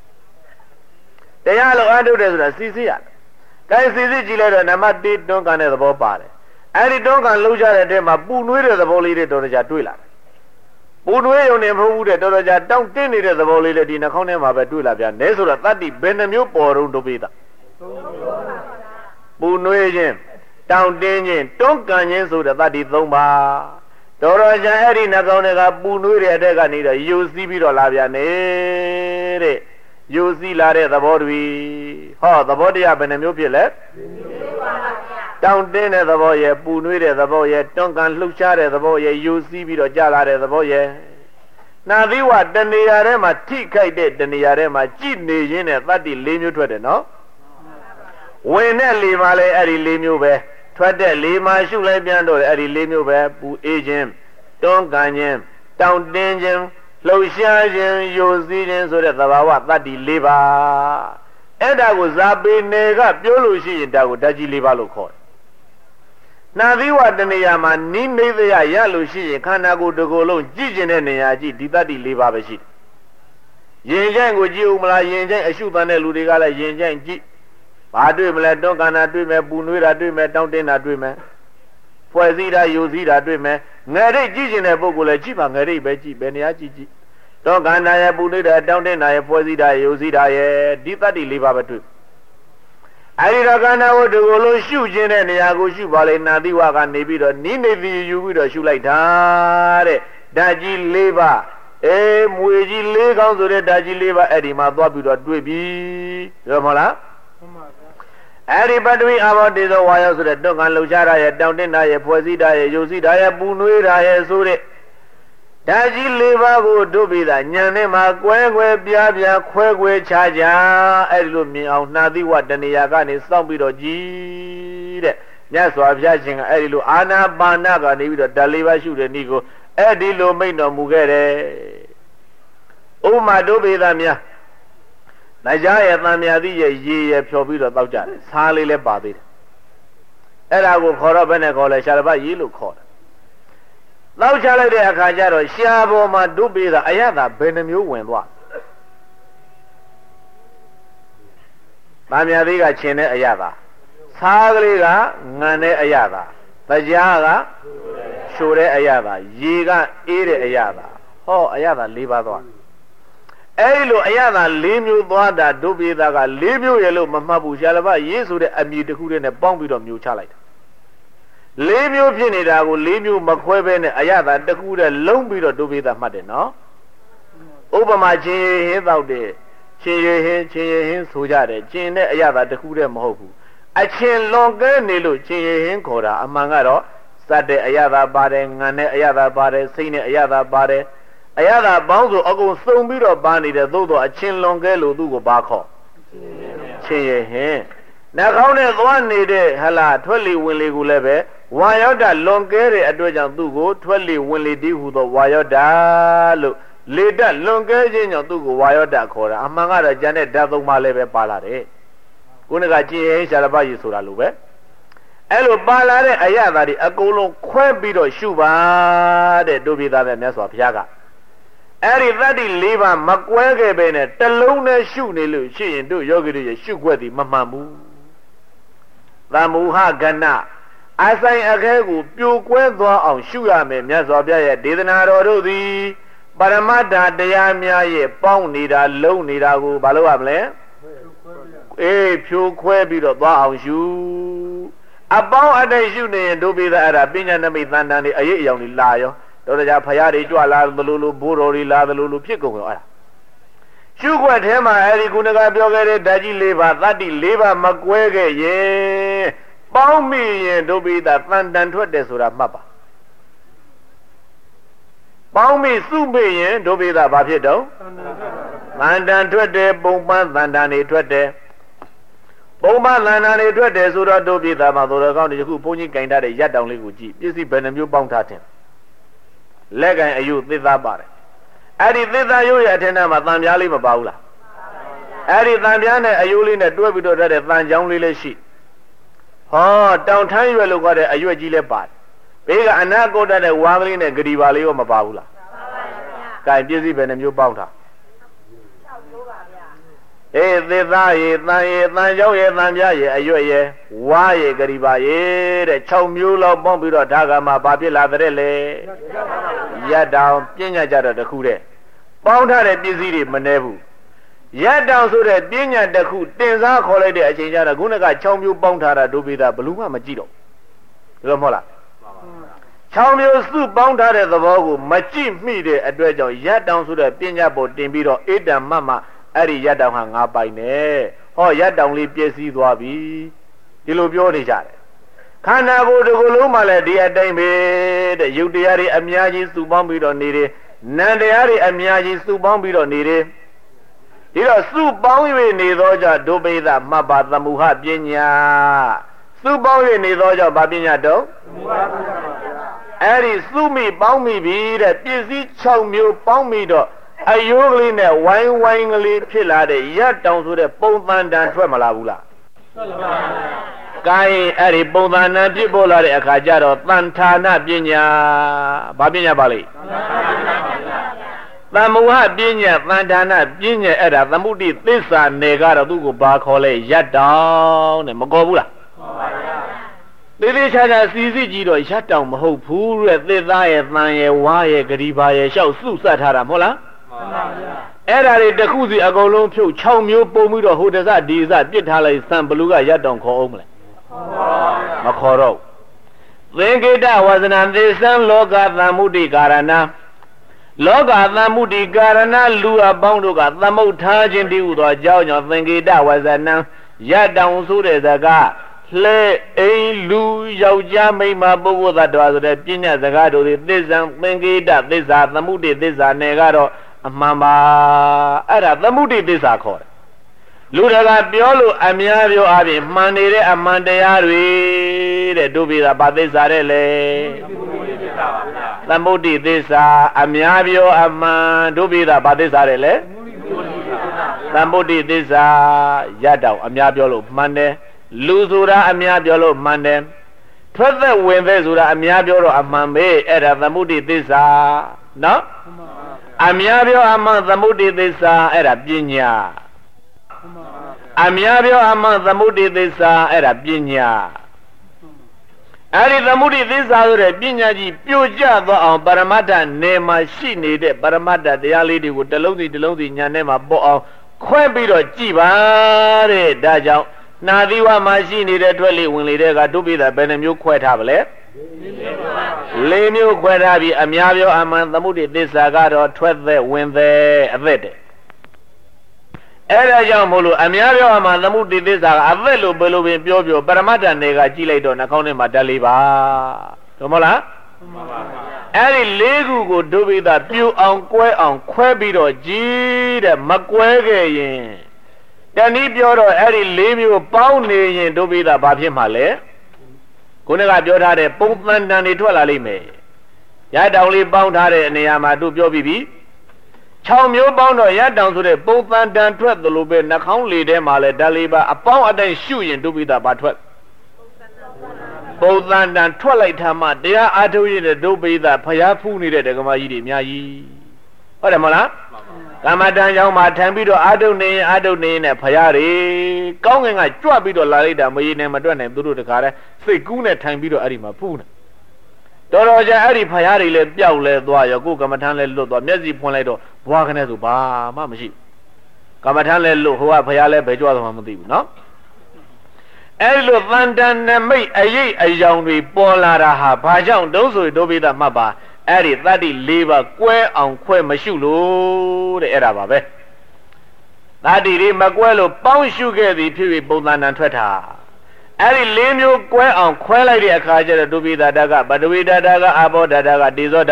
တရားလို့အထုတ်တယ်ဆိုတာစီစစ်ရတယ်။ဒါစီစစ်ကြည့်လိုက်တော့နံပါတ်တစ်တွန်းကန်တဲ့သဘောပါတယ်။အဲဒီတွန်းကန်လှုပ်ရှားတဲ့အထဲမှာပူနွေးတဲ့သဘောလေးတွေတော်တော်ကြာတွေ့လာတယ်။ပူနွေးရုံနဲ့မဟုတ်ဘူးတဲ့တော်တော်ကြာတောင့်တင်းနေတဲ့သဘောလေးတွေဒီနှာခေါင်းထဲမှာပဲတွေ့လာပြန်။နဲဆိုတော့တတ္တိဘယ်နှမျိုးပေါ်တော့တို့ပိတာ။ပူနွေးခြင်းတောင့်တင်းခြင်းတွန်းကန်ခြင်းဆိုတဲ့တတ္တိသုံးပါ။တော်တော်ကြာအဲ့ဒီနှာခေါင်းတွေကပူနွေးတဲ့အထက်ကနေတော့ယူစီးပြီးတော့လာပြန်နေတဲ့။ယူစီလာတဲ့သဘောတွေဟောသဘောတရားဘယ်နှမျိုးဖြစ်လဲတောင့်တင်းတဲ့သဘောရဲ့ပူနွေးတဲ့သဘောရဲ့တွန်းကန်လှုပ်ရှားတဲ့သဘောရဲ့ယူစီပြီးတော့ကြာလာတဲ့သဘောရဲ့နာသီဝတဏှာထဲမှာထိခိုက်တဲ့တဏှာထဲမှာကြည်နေခြင်းနဲ့တတ္တိ၄မျိုးထွက်တယ်နော်ဝင်တဲ့၄ပါးလဲအဲ့ဒီ၄မျိုးပဲထွက်တဲ့၄ပါးရှုလိုက်ပြန်တော့အဲ့ဒီ၄မျိုးပဲပူအေးခြင်းတွန်းကန်ခြင်းတောင့်တင်းခြင်းလှုပ်ရှားခြင်းယိုစီးခြင်းဆိုတဲ့သဘာဝတတ္တိ၄ပါးအဲ့ဒါကိုဇာပေနယ်ကပြောလို့ရှိရင်ဒါကိုဓာတ်ကြီး၄ပါးလို့ခေါ်တယ်။နာသီဝတဏှာမှာနိမိတ်ရရလို့ရှိရင်ခန္ဓာကိုယ်တစ်ကိုယ်လုံးကြည့်ကျင်တဲ့နေရာကြည့်ဒီတတ္တိ၄ပါးပဲရှိတယ်။ယင်ချိုင်းကိုကြည့်ဦးမလားယင်ချိုင်းအရှုပန်တဲ့လူတွေကလည်းယင်ချိုင်းကြည့်ဘာတွေ့မလဲတွန်းကန်တာတွေ့မယ်ပူနွေးတာတွေ့မယ်တောင့်တင်းတာတွေ့မယ်ဖွဲ့စည်းတာယိုစီးတာတွေ့မယ်ငယ်ရိတ်ကြည့်ကျင်တဲ့ပုဂ္ဂိုလ်လည်းကြည့်ပါငယ်ရိတ်ပဲကြည့်ဘယ်နေရာကြည့်ကြည့်တော့ခန္ဓာရဲ့ပူနေတာတောင်းတင်တာရဲ့ဖွဲ့စည်းတာရဲ့ယိုစီးတာရဲ့ဒီတတ္တိ၄ပါးပဲတွေ့အဲဒီတော့ခန္ဓာကိုဒီကိုလို့ရှုခြင်းတဲ့နေရာကိုရှုပါလေနာသီဝကနေပြီးတော့နိနေတိယူပြီးတော့ရှုလိုက်တာတဲ့ဓာတ်ကြီး၄ပါးအေးမွေကြီး၄ကောင်းဆိုတဲ့ဓာတ်ကြီး၄ပါးအဲ့ဒီမှာသွားပြီးတော့တွေ့ပြီပြောမလားအဲ့ဒီပတ္တဝီအာဘောတေဇောဝါယောဆိုတဲ့တွန်းကန်လှုပ်ရှားတာရဲ့တောင်းတင်တာရဲ့ဖွဲ့စည်းတာရဲ့ယိုစီးတာရဲ့ပူနွေးတာရဲ့ဆိုတဲ့ဓာတ်ကြီး၄ပါးကိုတို့ပြီးတာညံနဲ့မှာကွဲကွဲပြားပြားခွဲခွဲခြားခြားအဲ့ဒီလိုမြင်အောင်နှာသီဝတဏှာကနေစောင့်ပြီးတော့ကြည်တဲ့မြတ်စွာဘုရားရှင်ကအဲ့ဒီလိုအာနာပါနကနေပြီးတော့ဓာတ်၄ပါးရှုတဲ့နည်းကိုအဲ့ဒီလိုမိန့်တော်မူခဲ့တယ်ဥမာတို့ပြီးတာများတရားရဲ့သံမြာတိရဲ့ရေရဲ့ဖြော်ပြီးတော့တောက်ကြတယ်စားလေးလည်းပါသေးတယ်အဲ့ဒါကိုခေါ်တော့ဘယ်နဲ့ခေါ်လဲရှာလဘရေလို့ခေါ်တယ်တောက်ချလိုက်တဲ့အခါကျတော့ရှားပေါ်မှာဒုပိသအယတာဘယ်နှမျိုးဝင်သွားသံမြာတိကခြင်တဲ့အယတာစားကလေးကငံတဲ့အယတာတရားကရှို့တဲ့အယတာရေကအေးတဲ့အယတာဟောအယတာ၄ပါးသွားအဲ့ဒီလိုအယတာ၄မျိုးသွားတာဒုပိသက၄မျိုးရဲ့လို့မမှတ်ဘူးရှာလဘရေဆိုတဲ့အမည်တစ်ခုတည်းနဲ့ပေါင်းပြီးတော့မျိုးချလိုက်တာလေးမျိုးဖြစ်နေတာကိုလေးမျိုးမခွဲဘဲနဲ့အရသာတကူတဲ့လုံးပြီးတော့ဒုပိသမှတ်တယ်နော်ဥပမာချင်းရဟင်းတောက်တယ်ချင်းရဟင်းချင်းရဟင်းဆိုကြတယ်ချင်းနဲ့အရသာတကူတဲ့မဟုတ်ဘူးအချင်းလွန်ကဲနေလို့ချင်းရဟင်းခေါ်တာအမှန်ကတော့စတဲ့အရသာပါတယ်ငံနဲ့အရသာပါတယ်စိတ်နဲ့အရသာပါတယ်အရသာပေါင်းဆိုအကုန်စုံပြီးတော့ပါနေတယ်သို့တော့အချင်းလွန်ကဲလို့သူ့ကိုဘာခေါ်ချင်းရဟင်းနှာခေါင်းနဲ့သွားနေတဲ့ဟလာထွက်လေဝင်လေကိုလည်းပဲဝါယောဒလွန်ကဲတဲ့အတွက်ကြောင့်သူ့ကိုထွက်လေဝင်လေတည်းဟူသောဝါယောဒလို့လေတတ်လွန်ကဲခြင်းကြောင့်သူ့ကိုဝါယောဒခေါ်တာအမှန်ကတော့ကျန်တဲ့ဓာတ်သုံးပါးလည်းပဲပါလာတယ်ခုနကကြည်ရင်ရှာလဘကြီးဆိုတာလို့ပဲအဲ့လိုပါလာတဲ့အရသာတွေအကုန်လုံးခွဲပြီးတော့ရှုပါတဲ့ဒုပိသတဲ့မြတ်စွာဘုရားကအဲ့ဒီသတ္တိ၄ပါးမကွဲခဲ့ပဲနဲ့တလုံးနဲ့ရှုနေလို့ရှိရင်တို့ယောဂီတွေရှုွက်သည်မမှန်ဘူးသမုဟကဏအဆိုင်အခဲကိုပြိုကွဲသွားအောင်ရှုရမယ်မြတ်စွာဘုရားရဲ့ဒေသနာတော်တို့သည်ပရမတ္ထတရားများရဲ့ပေါင်းနေတာလုံးနေတာကိုမလုပ်ရမလဲအေးဖြိုခွဲပြီးတော့သွားအောင်ရှုအပေါင်းအတိုက်ရှုနေရင်ဒုပိသအဲ့ဒါပညာနမိတ်သဏ္ဍာန်တွေအရေးအယောင်တွေလာရောတော်ကြဖရာတွေကြွလာသလိုလိုဘိုးတော်တွေလာသလိုလိုဖြစ်ကုန်ရောအဲ့ဒါရှုွက်ထဲမှာအဲ့ဒီခုနကပြောခဲ့တဲ့ဓာတ်ကြီး၄ပါးသတ္တိ၄ပါးမကွဲခဲ့ရင်ပေါင်းမိရင်ဒုပိသတန်တန်ထွက်တယ်ဆိုတာမှတ်ပါပေါင်းမိစုမိရင်ဒုပိသဘာဖြစ်တော့တန်တန်ထွက်တယ်ပုံပန်းတန်တန်နေထွက်တယ်ပုံပန်းတန်တန်နေထွက်တယ်ဆိုတော့တို့ပြည်သားမှာသောတော်ကောင်းဒီခုဘုန်းကြီးကင်ထားတဲ့ရက်တောင်လေးကိုကြည့်ပစ္စည်းဘယ်နှမျိုးပေါင်းထားတယ်လက်ကင်အယုသစ္စာပါတယ်အဲ့ဒီသစ္စာယုရဲ့အထက်ထဲမှာတန်ပြားလေးမပါဘူးလားအဲ့ဒီတန်ပြားနဲ့အယုလေးနဲ့တွဲပြီးတော့တဲ့တန်ချောင်းလေးလည်းရှိဟောတောင်ထမ်းရွယ်လို့ခေါ်တဲ့အရွက်ကြီးလည်းပါတယ်ဘေးကအနာကိုတတ်တဲ့ဝါကလေးနဲ့ဂရီပါလေးရောမပါဘူးလားကင်ပစ္စည်းဘယ်နှမျိုးပေါင်းထားအေးသစ္စာရေတန်ရေတန်ချောင်းရေတန်ပြားရေအရွက်ရေဝါရေဂရီပါရေတဲ့၆မျိုးလောက်ပေါင်းပြီးတော့ဒါကမှဘာဖြစ်လာတဲ့လေရတ်တောင်ပြဉ္ညာကြတော့တခုတဲ့ပေါင်းထားတဲ့ပစ္စည်းတွေမနှဲဘူးရတ်တောင်ဆိုတဲ့ပြဉ္ညာတစ်ခုတင်စားခေါ်လိုက်တဲ့အချိန်ကျတော့ခုနက၆မျိုးပေါင်းထားတာဒုပိသဘလူးမှမကြည့်တော့ဒီလိုမဟုတ်လား၆မျိုးစုပေါင်းထားတဲ့သဘောကိုမကြည့်မိတဲ့အတွက်ကြောင့်ရတ်တောင်ဆိုတဲ့ပြဉ္ညာပေါ်တင်ပြီးတော့အေတံမတ်မအဲ့ဒီရတ်တောင်ဟာငါပိုင်တယ်ဟောရတ်တောင်လေးပြည့်စည်သွားပြီဒီလိုပြောနေကြတယ်ခန္ဓာကိုယ်တစ်ခုလုံးမှလည်းဒီအတိုင်းပဲတဲ့ယုတ်တရားတွေအများကြီးစုပေါင်းပြီးတော့နေတယ်နံတရားတွေအများကြီးစုပေါင်းပြီးတော့နေတယ်ဒီတော့စုပေါင်း၍နေသောကြောင့်ဒုပိသမှတ်ပါသမုဟပညာစုပေါင်း၍နေသောကြောင့်ဘာပညာတော့အဲ့ဒီစုမိပေါင်းမိပြီတဲ့ပစ္စည်း၆မျိုးပေါင်းပြီးတော့အယိုးကလေးနဲ့ဝိုင်းဝိုင်းကလေးဖြစ်လာတဲ့ရတ်တောင်ဆိုတဲ့ပုံသဏ္ဍာန်ထွက်မလာဘူးလားထွက်လာပါဘူးကိုင်းအဲ့ဒီပုံသဏ္ဍာန်ဖြစ်ပေါ်လာတဲ့အခါကျတော့တန်ဌာနပညာဘာပညာပါလိမ့်သမုဟပညာတန်ဌာနပညာအဲ့ဒါသမုဒိသစ္စာနယ်ကတော့သူ့ကိုဘာခေါ်လဲရတ်တောင်တဲ့မခေါ်ဘူးလားခေါ်ပါဗျာသေသေးချာချာစီစီကြည့်တော့ရတ်တောင်မဟုတ်ဘူးတဲ့သစ္စာရဲ့တန်ရဲ့ဝါရဲ့ဂရိဘာရဲ့ရှောက်စုစပ်ထားတာမဟုတ်လားအဲ့ဒါတွေတစ်ခုစီအကုန်လုံးဖြုတ်၆မျိုးပုံပြီးတော့ဟိုတစဒီစပြစ်ထားလိုက်စံဘလူကရတ်တောင်ခေါ်အောင်မလဲမခေါ်တော့သင်္ကေတဝဇနံသေသံလောကသမုဒိကာရဏလောကသမုဒိကာရဏလူအပေါင်းတို့ကသမုဋ္ဌာခြင်းတည်းဟူသောအကြောင်းကြောင့်သင်္ကေတဝဇနံရတ်တောင်ဆိုတဲ့စကားလှဲအိမ်လူယောက်ျားမိန်းမပုဂ္ဂိုလ်သတ္တဝါဆိုတဲ့ပြဉ္ညာစကားတို့သည်သစ္စာသင်္ကေတသစ္စာသမုဒိသစ္စာနယ်ကတော့အမှန်ပါအဲ့ဒါသမုဒိသစ္စာခေါ်တယ်လူတကာပြောလို့အများပြောအပြင်မှန်နေတဲ့အမှန်တရားတွေတဲ့တို့ပြည်သာဗာသစ္စာတဲ့လေသမုဒိသစ္စာအများပြောအမှန်တို့ပြည်သာဗာသစ္စာတဲ့လေသမုဒိသစ္စာရတ်တောင်အများပြောလို့မှန်တယ်လူဆိုတာအများပြောလို့မှန်တယ်ထွက်သက်ဝင်သက်ဆိုတာအများပြောတော့အမှန်ပဲအဲ့ဒါသမုဒိသစ္စာနော်အများပြောအမှန်သမုဒိသစ္စာအဲ့ဒါပညာအများပြောအမှန်သမုဒိသစ္စာအဲ့ဒါပညာအဲ့ဒီသမုဒိသစ္စာဆိုတဲ့ပညာကြီးပြိုကျသွားအောင်ပရမတ္ထနယ်မှာရှိနေတဲ့ပရမတ္ထတရားလေးတွေကိုတစ်လုံးစီတစ်လုံးစီညာနဲ့မှာပေါ်အောင်ခွဲပြီးတော့ကြည်ပါတဲ့ဒါကြောင့်နာသီဝမှာရှိနေတဲ့ထွက်လေဝင်လေတဲ့ကဒုပိသဘယ်နှမျိုးခွဲထားပါလဲလေးမျိုးခွဲထားပြီးအများပြောအမှန်သမုဒိသစ္စာကတော့ထွက်သက်ဝင်သက်အသက်တဲ့အဲ့ဒါကြောင့်မို့လို့အများပြောအမှန်သမုဒိသစ္စာကအသက်လို့ဘယ်လိုပင်ပြောပြောပရမတ္ထနယ်ကကြည့်လိုက်တော့နှာခေါင်းထဲမှာတက်လေးပါđúngမလားမှန်ပါပါအဲ့ဒီလေးခုကိုဒုပိသပြူအောင်ကွဲအောင်ခွဲပြီးတော့ကြည်တဲ့မကွဲခဲ့ရင်တဏှိပြောတော့အဲ့ဒီလေးမျိုးပေါင်းနေရင်ဒုပိသဘာဖြစ်မှာလဲခုနကပြောထားတဲ့ပုံသဏ္ဍာန်တွေထွက်လာလိမ့်မယ်ရတောင်လေးပေါင်းထားတဲ့နေရာမှာတို့ပြောပြီးပြီ၆မျိုးပေါင်းတော့ရတောင်ဆိုတဲ့ပုံသဏ္ဍာန်ထွက်သလိုပဲနှာခေါင်းလေထဲမှာလဲဓာတ်လေးပါအပေါင်းအတိုင်းရှုရင်ဒုပိသဘာထွက်ပုံသဏ္ဍာန်ထွက်လိုက်တာမှတရားအားထုတ်ရတဲ့ဒုပိသဖျားဖူးနေတဲ့ဒကမကြီးတွေအများကြီးဟုတ်တယ်မလားကမ္မတန်ကြောင့်မှထိုင်ပြီးတော့အာထုနေရင်အာထုနေရင်နဲ့ဖရာတွေကောင်းငင်ကကြွပြီးတော့လာလိုက်တာမရင်းနဲ့မတွက်နိုင်သူတို့တခါတည်းစိတ်ကူးနဲ့ထိုင်ပြီးတော့အဲ့ဒီမှာဖူးနေတော်တော်ကြာအဲ့ဒီဖရာတွေလည်းပျောက်လဲသွားရောကိုယ်ကမ္မထမ်းလဲလွတ်သွားမျက်စိဖွင့်လိုက်တော့ဘွားခနဲ့ဆိုဘာမှမရှိကမ္မထမ်းလဲလွတ်ဟိုကဖရာလဲဘယ်ကြွသွားမှမသိဘူးနော်အဲ့ဒီလိုသန္တန်နမိတ်အရေးအယောင်တွေပေါ်လာတာဟာဘာကြောင့်တုံးဆိုဒုပိသမှတ်ပါအဲ့ဒီတတ္တိ၄ပါးကွဲအောင်ခွဲမရှုလို့တဲ့အဲ့ဒါပါပဲတတ္တိတွေမကွဲလို့ပေါင်းရှုခဲ့သည်ဖြစ်ပြီးပုံသဏ္ဍာန်ထွက်တာအဲ့ဒီ၄မျိုးကွဲအောင်ခွဲလိုက်တဲ့အခါကျတော့ဒုပိသဓာတ်ကပထဝီဓာတ်ကအာဘောဓာတ်ကတေဇောဓာတ်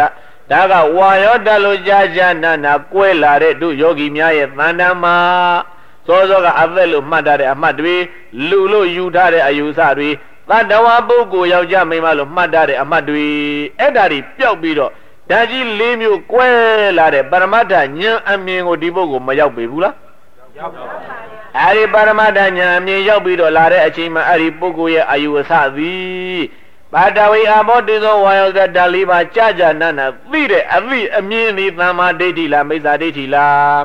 ဒါကဝါရောတက်လို့ကြာကြာနာနာကွဲလာတဲ့တို့ယောဂီများရဲ့သဏ္ဍာန်မှာစောစောကအသက်လို့မှတ်ထားတဲ့အမှတ်တွေလူလို့ယူထားတဲ့အယူဆတွေသတ္တဝါပုဂ္ဂိုလ်ယောက်ျားမိန်းမလို့မှတ်ထားတဲ့အမှတ်တွေအဲ့ဒါတွေပျောက်ပြီးတော့ဓာတ်ကြီးလေးမျိုးကွဲလာတဲ့ပရမတ္ထဉာဏ်အမြင်ကိုဒီပုဂ္ဂိုလ်မရောက်ပေဘူးလားရောက်ပါဘူးအဲ့ဒီပရမတ္ထဉာဏ်အမြင်ရောက်ပြီးတော့လာတဲ့အချိန်မှာအဲ့ဒီပုဂ္ဂိုလ်ရဲ့အာယုအစသည်ပါတဝိအာဘောတိသောဝါယောဇတလေးပါကြာကြာနာနာသိတဲ့အသိအမြင်ဒီသမ္မာဒိဋ္ဌိလားမိစ္ဆာဒိဋ္ဌိလား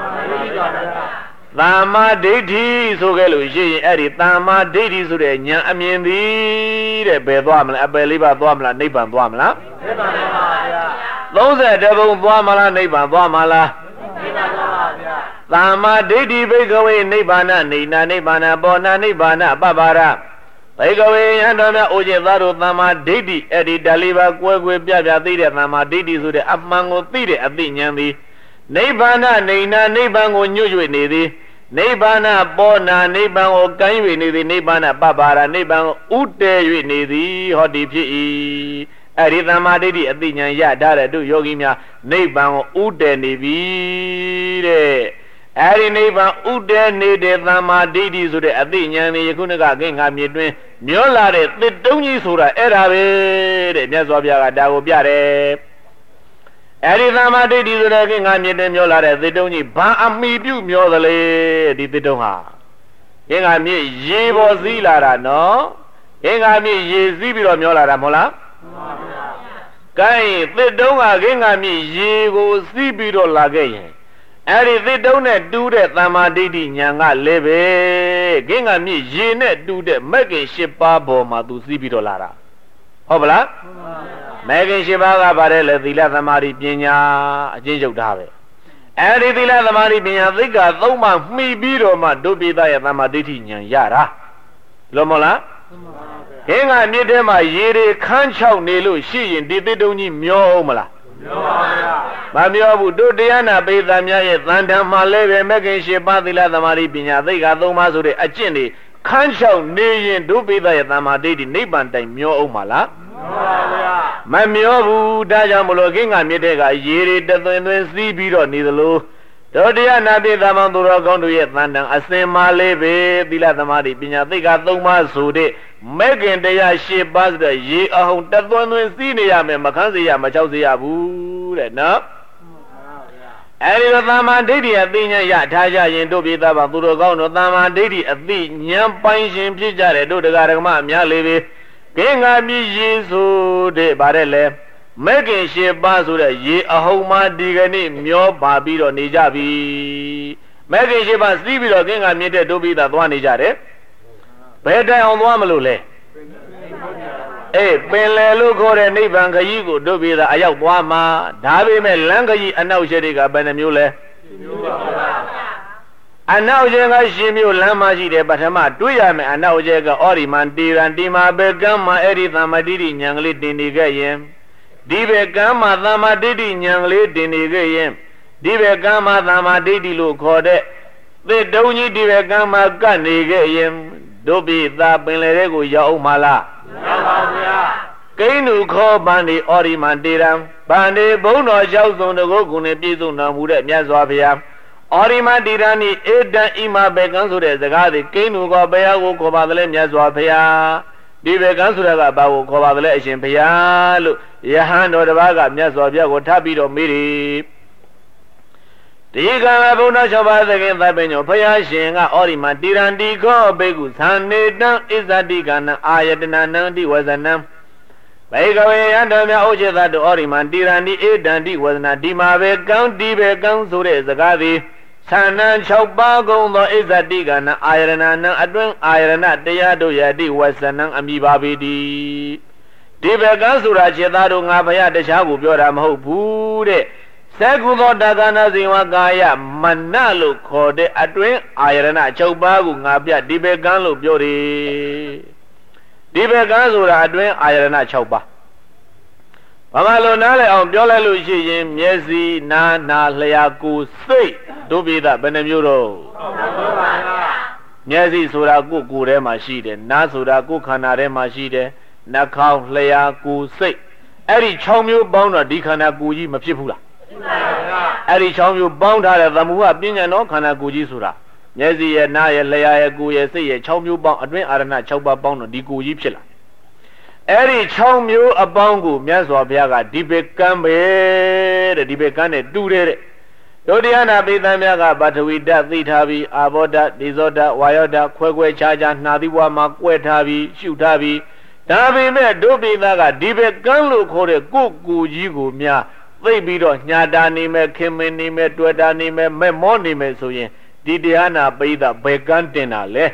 သမ္မာဒိဋ္ဌိဆိုခဲ့လို့ရှိရင်အဲ့ဒီသမ္မာဒိဋ္ဌိဆိုတဲ့ဉာဏ်အမြင်သည်တဲ့ဘယ်သွားမလဲအပယ်လေးပါသွားမလားနိဗ္ဗာန်သွားမလားနိဗ္ဗာန်ပါဗျာသုံးဆယ်တဘုံသွားမလားနိဗ္ဗာန်သွားမလားနိဗ္ဗာန်သွားပါဗျာသမ္မာဒိဋ္ဌိဘိကဝေနိဗ္ဗာန်နေနာနိဗ္ဗာန်ပေါ်နာနိဗ္ဗာန်ပပ္ပါရဘိကဝေယံတော်များအိုကျသားတို့သမ္မာဒိဋ္ဌိအဲ့ဒီဓာလေးပါကွဲကွဲပြပြသိတဲ့သမ္မာဒိဋ္ဌိဆိုတဲ့အမှန်ကိုသိတဲ့အသိဉာဏ်သည်နိဗ္ဗာန်နေနာနိဗ္ဗာန်ကိုညွတ်၍နေသည်နိဗ္ဗာန်ပေါ်နာနိဗ္ဗာန်ကိုကမ်း၍နေသည်နိဗ္ဗာန်ပပ္ပါရနိဗ္ဗာန်ကိုဥတည်၍နေသည်ဟောဒီဖြစ်၏အဲ့ဒီသမ္မာဒိဋ္ဌိအသိဉာဏ်ရထားတဲ့တို့ယောဂီများနိဗ္ဗာန်ကိုဥတည်နေပြီတဲ့အဲ့ဒီနိဗ္ဗာန်ဥတည်နေတဲ့သမ္မာဒိဋ္ဌိဆိုတဲ့အသိဉာဏ်นี่ယခုနကကင်းငါမြေတွင်မျောလာတဲ့သစ်တုံးကြီးဆိုတာအဲ့ဒါပဲတဲ့မြတ်စွာဘုရားကဒါကိုပြတယ်အဲ့ဒီသမ္မာဒိဋ္ဌိဆိုတဲ့ကင်းငါမြေတွင်မျောလာတဲ့သစ်တုံးကြီးဘာအမိပြုမျောသလဲဒီသစ်တုံးဟာကင်းငါမြေရေပေါ်စည်းလာတာနော်ကင်းငါမြေရေစည်းပြီးတော့မျောလာတာမဟုတ်လားမှန်ပါဗျာကဲသစ်တုံးကကင်းငါမြေရေကိုစည်းပြီးတော့လာခဲ့ရင်အဲ့ဒီသစ်တုံးနဲ့တူးတဲ့သမ္မာဒိဋ္ဌိဉာဏ်ကလည်းပဲကင်းကမြင့်ရေနဲ့တူးတဲ့မဂ္ဂင်၈ပါးပေါ်မှာသူစီးပြီးတော့လာတာဟုတ်ပလားမဂ္ဂင်၈ပါးကပါတယ်လေသီလသမာဓိပညာအကျဉ်းချုပ်တာပဲအဲ့ဒီသီလသမာဓိပညာသိက္ခာသုံးပါးမှီပြီးတော့မှဒုပိသရဲ့သမ္မာဒိဋ္ဌိဉာဏ်ရတာလို့မဟုတ်လားကင်းကမြင့်ထဲမှာရေတွေခန်းချောက်နေလို့ရှိရင်ဒီသစ်တုံးကြီးမျောအောင်မလားမျောပါဗျာမမျောဘူးတို့တရားနာပိသများရဲ့သံဓမ္မလည်းပဲမဂ္ဂင်၈ပါးသီလသမာဓိပညာသိက္ခာသုံးပါးဆိုတဲ့အကျင့်တွေခန်းချောက်နေရင်တို့ပိသရဲ့သမ္မာဒိဋ္ဌိနိဗ္ဗာန်တိုင်မျောအောင်မလားမျောပါဗျာမမျောဘူးဒါကြောင့်မလို့ကင်းကမြစ်တဲ့ကရေတွေတသွင်းသွင်းစီးပြီးတော့နေသလိုတို့တရားနာပိသမောင်သူတော်ကောင်းတို့ရဲ့သံတန်အစင်မာလေးပဲသီလသမာဓိပညာသိက္ခာသုံးပါးဆိုတဲ့မဂ္ဂင်တရား၈ပါးဆိုတဲ့ရေအဟုန်တသွင်းသွင်းစီးနေရမယ်မခန်းစေရမချောက်စေရဘူးတဲ့နော်အဲဒီတော့သမ္မာဒိဋ္ဌိအသိဉာဏ်ရထားကြရင်တို့ပြည်သားပါသူတော်ကောင်းတို့သမ္မာဒိဋ္ဌိအသိဉာဏ်ပိုင်းရှင်ဖြစ်ကြတယ်တို့တရားဓမ္မအများလေးပဲကင်းငါမြည်ရေဆိုတဲ့ဗါတဲ့လေမဂ္ဂင်၈ပါးဆိုတဲ့ရေအဟုန်မှဒီကနေ့မျောပါပြီးတော့နေကြပြီမဂ္ဂင်၈ပါးစီးပြီးတော့ကင်းငါမြည်တဲ့တို့ပြည်သားသွားနေကြတယ်ဘယ်တိုင်အောင်သွားမလို့လဲအေးပင်လယ်လို့ခေါ်တဲ့နိဗ္ဗာန်ခရီးကိုတို့ပြည်သားအရောက်သွားမှာဒါပေမဲ့လမ်းခရီးအနောက်ရှေ့တွေကဘယ်နှမျိုးလဲမျိုးပါဗျာအနောက်ရှေ့ကရှင်မျိုးလမ်းမရှိတယ်ပထမတွေ့ရမယ်အနောက်ရှေ့ကအော်ဒီမန်တီရန်တီမာဘေကမ်းမှာအဲ့ဒီသမ္မာဒိဋ္ဌိဉာဏ်ကလေးတင်နေခဲ့ရင်ဒီဘေကမ်းမှာသမ္မာဒိဋ္ဌိဉာဏ်ကလေးတင်နေခဲ့ရင်ဒီဘေကမ်းမှာသမ္မာဒိဋ္ဌိလို့ခေါ်တဲ့သစ်တုံးကြီးဒီဘေကမ်းမှာကပ်နေခဲ့ရင်တို့ပြည်သားပင်လယ်ထဲကိုရောက်အောင်မလားရောက်ပါဗျာကိန်းနုခောပန်ဒီအော်ဒီမန်တေရံဗန္ဒီဘုံတော်ရောက်စုံတကုတ်ကုနဲ့ပြည့်စုံတော်မူတဲ့မြတ်စွာဘုရားအော်ဒီမန်တေရံဤဧတံဣမဘေကံဆိုတဲ့စကားသည်ကိန်းနုခောဘုရားကိုခေါ်ပါသလဲမြတ်စွာဘုရားဒီဘေကံဆိုတာကဘာကိုခေါ်ပါသလဲအရှင်ဘုရားလို့ယဟန်တော်တစ်ပါးကမြတ်စွာဘုရားကိုထပ်ပြီးတော့မေးတယ်ဒီကံဘုံတော်၆ပါးသခင်သဗ္ဗညောဘုရားရှင်ကအော်ဒီမတိရန်တိခောဘေကုသံနေတံဣဇတိကနံအာယတနာနံတိဝဇနံဘေကဝေယံတော်မြတ်ဥจิตတုအော်ဒီမတိရန်တိဧတံတိဝဇနာဒီမှာပဲကောင်းဒီပဲကောင်းဆိုတဲ့စကားသည်သံနံ၆ပါးကုန်သောဣဇတိကနံအာယတနာနံအတွင်းအာယတနာတရားတို့ယတိဝဇနံအမိပါပေတိဒီပဲကောင်းဆိုတာจิตသားတို့ငါဘုရားတရားကိုပြောတာမဟုတ်ဘူးတဲ့သက္ကုသောတက္ကနာဇေဝကာယမနလို့ခေါ်တဲ့အတွင်းအာယရဏ၆ပါးကိုငါပြဒီဘေကံလို့ပြောတယ်ဒီဘေကံဆိုတာအတွင်းအာယရဏ၆ပါးဘာမှလို့နားလည်အောင်ပြောလိုက်လို့ရှိရင်မျက်စိနားနာလျှာကိုယ်စိတ်တို့ပိသဘယ်နှမျိုးတော့မျက်စိဆိုတာကိုယ်ကိုယ်ထဲမှာရှိတယ်နားဆိုတာကိုယ်ခန္ဓာထဲမှာရှိတယ်နှာခေါင်းလျှာကိုယ်စိတ်အဲ့ဒီ၆မျိုးပေါင်းတော့ဒီခန္ဓာကိုယ်ကြီးမဖြစ်ဘူးလားဖြစ်ပါဗျာအဲ့ဒီ၆မျိုးပေါင်းထားတဲ့သမုဟပညာတော်ခန္ဓာကိုယ်ကြီးဆိုတာမျက်စိရဲ့နားရဲ့လျှာရဲ့ကိုယ်ရဲ့စိတ်ရဲ့၆မျိုးပေါင်းအတွင်းအာရဏ၆ပါးပေါင်းတော့ဒီကိုယ်ကြီးဖြစ်လာအဲ့ဒီ၆မျိုးအပေါင်းကိုမြတ်စွာဘုရားကဒီဘက်ကမ်းပဲတဲ့ဒီဘက်ကမ်းနဲ့တူတယ်တဲ့ဒုတိယနာပိသံများကပထဝီဓာတ်သိထားပြီးအာဘောဓာတ်ဒေဇောဓာတ်ဝါယောဓာတ်ခွဲခွဲခြားခြားနှာသီးဝါမှာကွဲထားပြီးရှုထားပြီးဒါပေမဲ့ဒုပိသကဒီဘက်ကမ်းလို့ခေါ်တဲ့ကိုယ်ကိုယ်ကြီးကိုများသိပြီးတော့ညှာတာနေမဲ့ခင်မင်နေမဲ့တွေ့တာနေမဲ့မဲ့မောနေမဲ့ဆိုရင်ဒီတရားနာပိသဘယ်ကမ်းတင်တာလဲ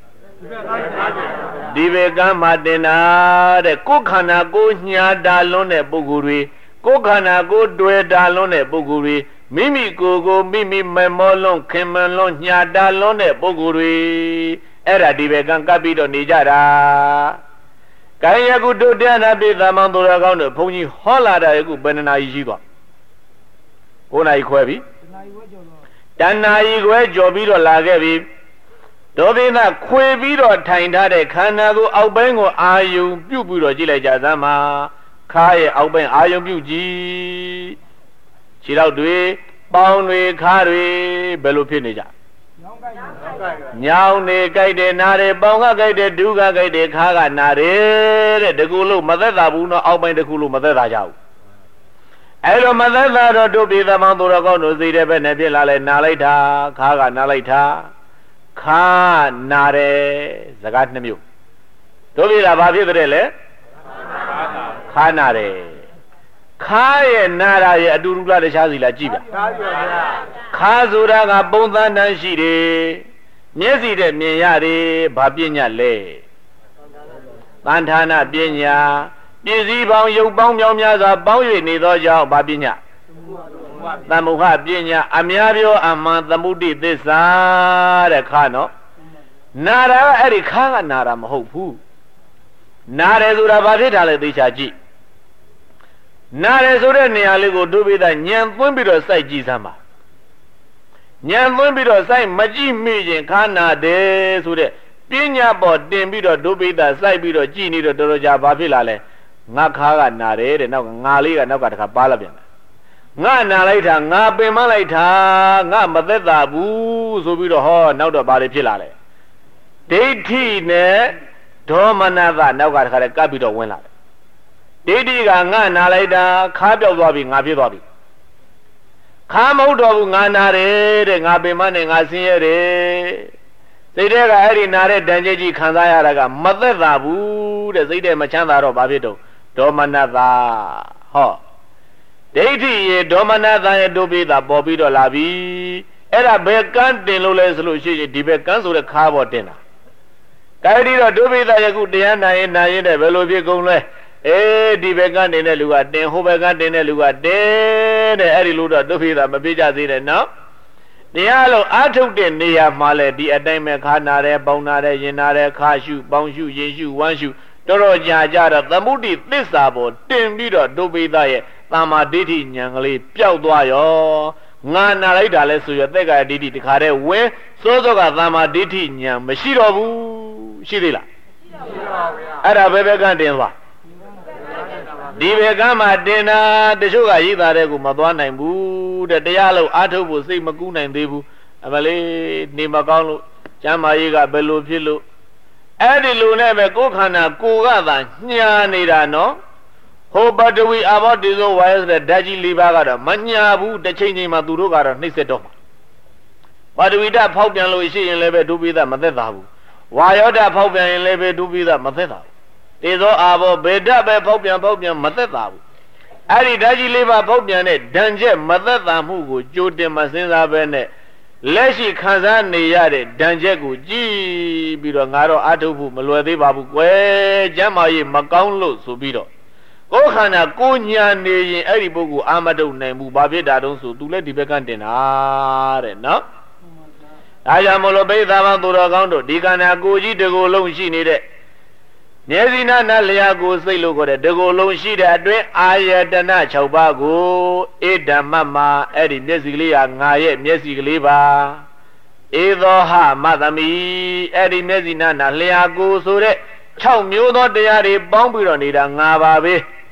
ဒီဘက်ကမ်းမှာတင်တာတဲ့ကိုယ်ခန္ဓာကိုယ်ညှာတာလွန်းတဲ့ပုဂ္ဂိုလ်တွေကိုယ်ခန္ဓာကိုယ်တွေ့တာလွန်းတဲ့ပုဂ္ဂိုလ်တွေမိမိကိုယ်ကိုမိမိမမောလွန်းခင်မလွန်းညှာတာလွန်းတဲ့ပုဂ္ဂိုလ်တွေအဲ့ဒါဒီဘက်ကမ်းကပ်ပြီးတော့နေကြတာကိုင်ယကုတို့တရားနာပိသမောင်သူတော်ကောင်းတို့ဘုန်းကြီးဟောလာတာယခုဘယ်နှနာရီရှိသွားကိုးနာရီခွဲပြီတဏှာကြီးခွဲကြော်ပြီးတော့လာခဲ့ပြီဒုပိသခွေပြီးတော့ထိုင်ထားတဲ့ခန္ဓာကိုအောက်ပိုင်းကိုအာယုံပြုတ်ပြီးတော့ကြည့်လိုက်ကြစမ်းပါခါရဲ့အောက်ပိုင်းအာယုံပြုတ်ကြည့်ခြေထောက်တွေပေါင်းတွေခါတွေဘယ်လိုဖြစ်နေကြညောင်းနေကြိုက်တယ်နားတယ်ပေါင်းကကြိုက်တယ်ဒုကကြိုက်တယ်ခါကနားတယ်တဲ့တကူလို့မသက်သာဘူးနော်အောက်ပိုင်းတကူလို့မသက်သာကြဘူးအဲ့လိုမသက်သာတော့ဒုပိသမောင်သူတော်ကောင်းတို့သိတဲ့ဘက်နဲ့ဖြစ်လာလဲနားလိုက်တာခါကနားလိုက်တာခါနာတယ်စကားနှစ်မျိုးဒုပိသဘာဖြစ်တဲ့လဲခါနာတယ်ခါရဲ့နာတာရဲ့အတူတူလားတခြားစီလားကြည့်ပါခါဆိုတာကပုံသဏ္ဍာန်ရှိတယ်မျက်စိနဲ့မြင်ရတယ်ဘာပညာလဲသံဌာနပညာပစ္စည်းပေါင်းရုပ်ပေါင်းမြောင်များစွာပေါင်း၍နေသောကြောင့်ဘာပညာသမုဟပညာအများပြောအမှန်သမုဒိသစ္စာတဲ့ခါနော်နာတာကအဲ့ဒီခါကနာတာမဟုတ်ဘူးနာတယ်ဆိုတာဘာဖြစ်တာလဲသိချာကြည့်နာတယ်ဆိုတဲ့နေရာလေးကိုဒုပိသညံသွင်းပြီးတော့စိုက်ကြည့်စမ်းပါညံသွင်းပြီးတော့စိုက်မကြည့်မိရင်ခါနာတယ်ဆိုတဲ့ပညာပေါ်တင်ပြီးတော့ဒုပိသစိုက်ပြီးတော့ကြည့်နေတော့တော်တော်ကြာဘာဖြစ်လာလဲငါခါကနာတယ်တဲ့နောက်ကငါလေးကနောက်ကတခါပါလာပြန်တယ်ငါနာလိုက်တာငါပင်မလိုက်တာငါမသက်သာဘူးဆိုပြီးတော့ဟောနောက်တော့ဘာတွေဖြစ်လာလဲဒိဋ္ဌိနဲ့ဒေါမနသနောက်ကတခါတည်းကပ်ပြီးတော့ဝင်လာတယ်ဒိဋ္ဌိကငါနာလိုက်တာခါပြောက်သွားပြီငါဖြစ်သွားပြီခါမဟုတ်တော့ဘူးငါနာတယ်တဲ့ငါပင်မနဲ့ငါဆင်းရဲတယ်စိတ်ထဲကအဲ့ဒီနာတဲ့တန်ကြကြီးခံစားရတာကမသက်သာဘူးတဲ့စိတ်ထဲမချမ်းသာတော့ဘာဖြစ်တော့ဒေါမနသဟောဒိဋ္ဌိရေဒေါမနသရဲ့ဒုပိသပေါ်ပြီးတော့လာပြီအဲ့ဒါဘယ်ကန်းတင်လို့လဲဆိုလို့ရှိရင်ဒီဘက်ကန်းဆိုတဲ့ခါပေါ်တင်တာကိုယ်ဒီတော့ဒုပိသယခုတရားနာရင်နာရင်တဲ့ဘယ်လိုဖြစ်ကုန်လဲအေးဒီဘက်ကနေတဲ့လူကတင်ဟိုဘက်ကတင်တဲ့လူကတင်တဲ့အဲ့ဒီလိုတော့ဒုပိသမပြေကြသေးတယ်နော်တရားလုံးအာထုတ်တဲ့နေရာမှာလဲဒီအတိုင်းပဲခါနာတယ်ပေါင်းနာတယ်ရင်နာတယ်ခါရှုပေါင်းရှုရင်ရှုဝမ်းရှုတော်တော်ကြာကြတော့သမုဒိသစ္စာပေါ်တင်ပြီးတော့ဒုပိသရဲ့သမ္မာဒိဋ္ဌိဉာဏ်ကလေးပျောက်သွားရောငါနာလိုက်တာလဲဆိုရသက်္ကာယဒိဋ္ဌိတခါတည်းဝင်းစောစောကသမ္မာဒိဋ္ဌိဉာဏ်မရှိတော့ဘူးရှိသေးလားမရှိပါဘူးဗျာအဲ့ဒါဘယ်ဘက်ကတင်သွားဒီဘက်ကမှတင်တာတချို့ကရိပ်သားတဲ့ကိုမသွားနိုင်ဘူးတဲ့တရားလုံးအာထုတ်ဖို့စိတ်မကူးနိုင်သေးဘူးအမလေးနေမကောင်းလို့ကျမ်းမာရေးကဘယ်လိုဖြစ်လို့အဲ့ဒီလိုနဲ့ပဲကိုယ်ခန္ဓာကိုယ်ကသာညာနေတာနော်ဟိုပတဝီအာဘောတေဇောဝါယဆိုတဲ့ဓာတ်ကြီး၄ပါးကတော့မညာဘူးတစ်ချိန်ချိန်မှာသူတို့ကတော့နှိမ့်ဆက်တော့မှာပတဝီဓာတ်ဖောက်ပြန်လို့ရှိရင်လည်းပဲဒုပိသမသက်သာဘူးဝါယောဓာတ်ဖောက်ပြန်ရင်လည်းပဲဒုပိသမသက်သာဘူးတေဇောအာဘောဘေဓာတ်ပဲဖောက်ပြန်ဖောက်ပြန်မသက်သာဘူးအဲ့ဒီဓာတ်ကြီး၄ပါးဖောက်ပြန်တဲ့ဓာန်ချက်မသက်သာမှုကိုကြိုတင်မစင်စားပဲနဲ့လက်ရှိခံစားနေရတဲ့ဓာန်ချက်ကိုကြည့်ပြီးတော့ငါတော့အထုတ်ဖို့မလွယ်သေးပါဘူးကွယ်ကျမ်းမာရေးမကောင်းလို့ဆိုပြီးတော့ကိုယ်ခန္ဓာကိုညာနေရင်အဲ့ဒီပုဂ္ဂိုလ်အာမတုံနိုင်ဘူးဘာဖြစ်တာတုံးဆိုသူလည်းဒီဘက်ကတင်တာတဲ့နော်ဒါကြောင့်မလို့ပိဿာမသူတော်ကောင်းတို့ဒီခန္ဓာကိုကြီးတကူလုံးရှိနေတဲ့မျက်စိနာနာလျာကိုစိတ်လို့ခေါ်တဲ့တကူလုံးရှိတဲ့အတွင်းအာယတနာ၆ပါးကိုဧဓမ္မမှာအဲ့ဒီမျက်စိကလေးဟာငါရဲ့မျက်စိကလေးပါဧသောဟမသမီအဲ့ဒီမျက်စိနာနာလျာကိုဆိုတဲ့၆မျိုးသောတရားတွေပေါင်းပြီးတော့နေတာငါပါပဲ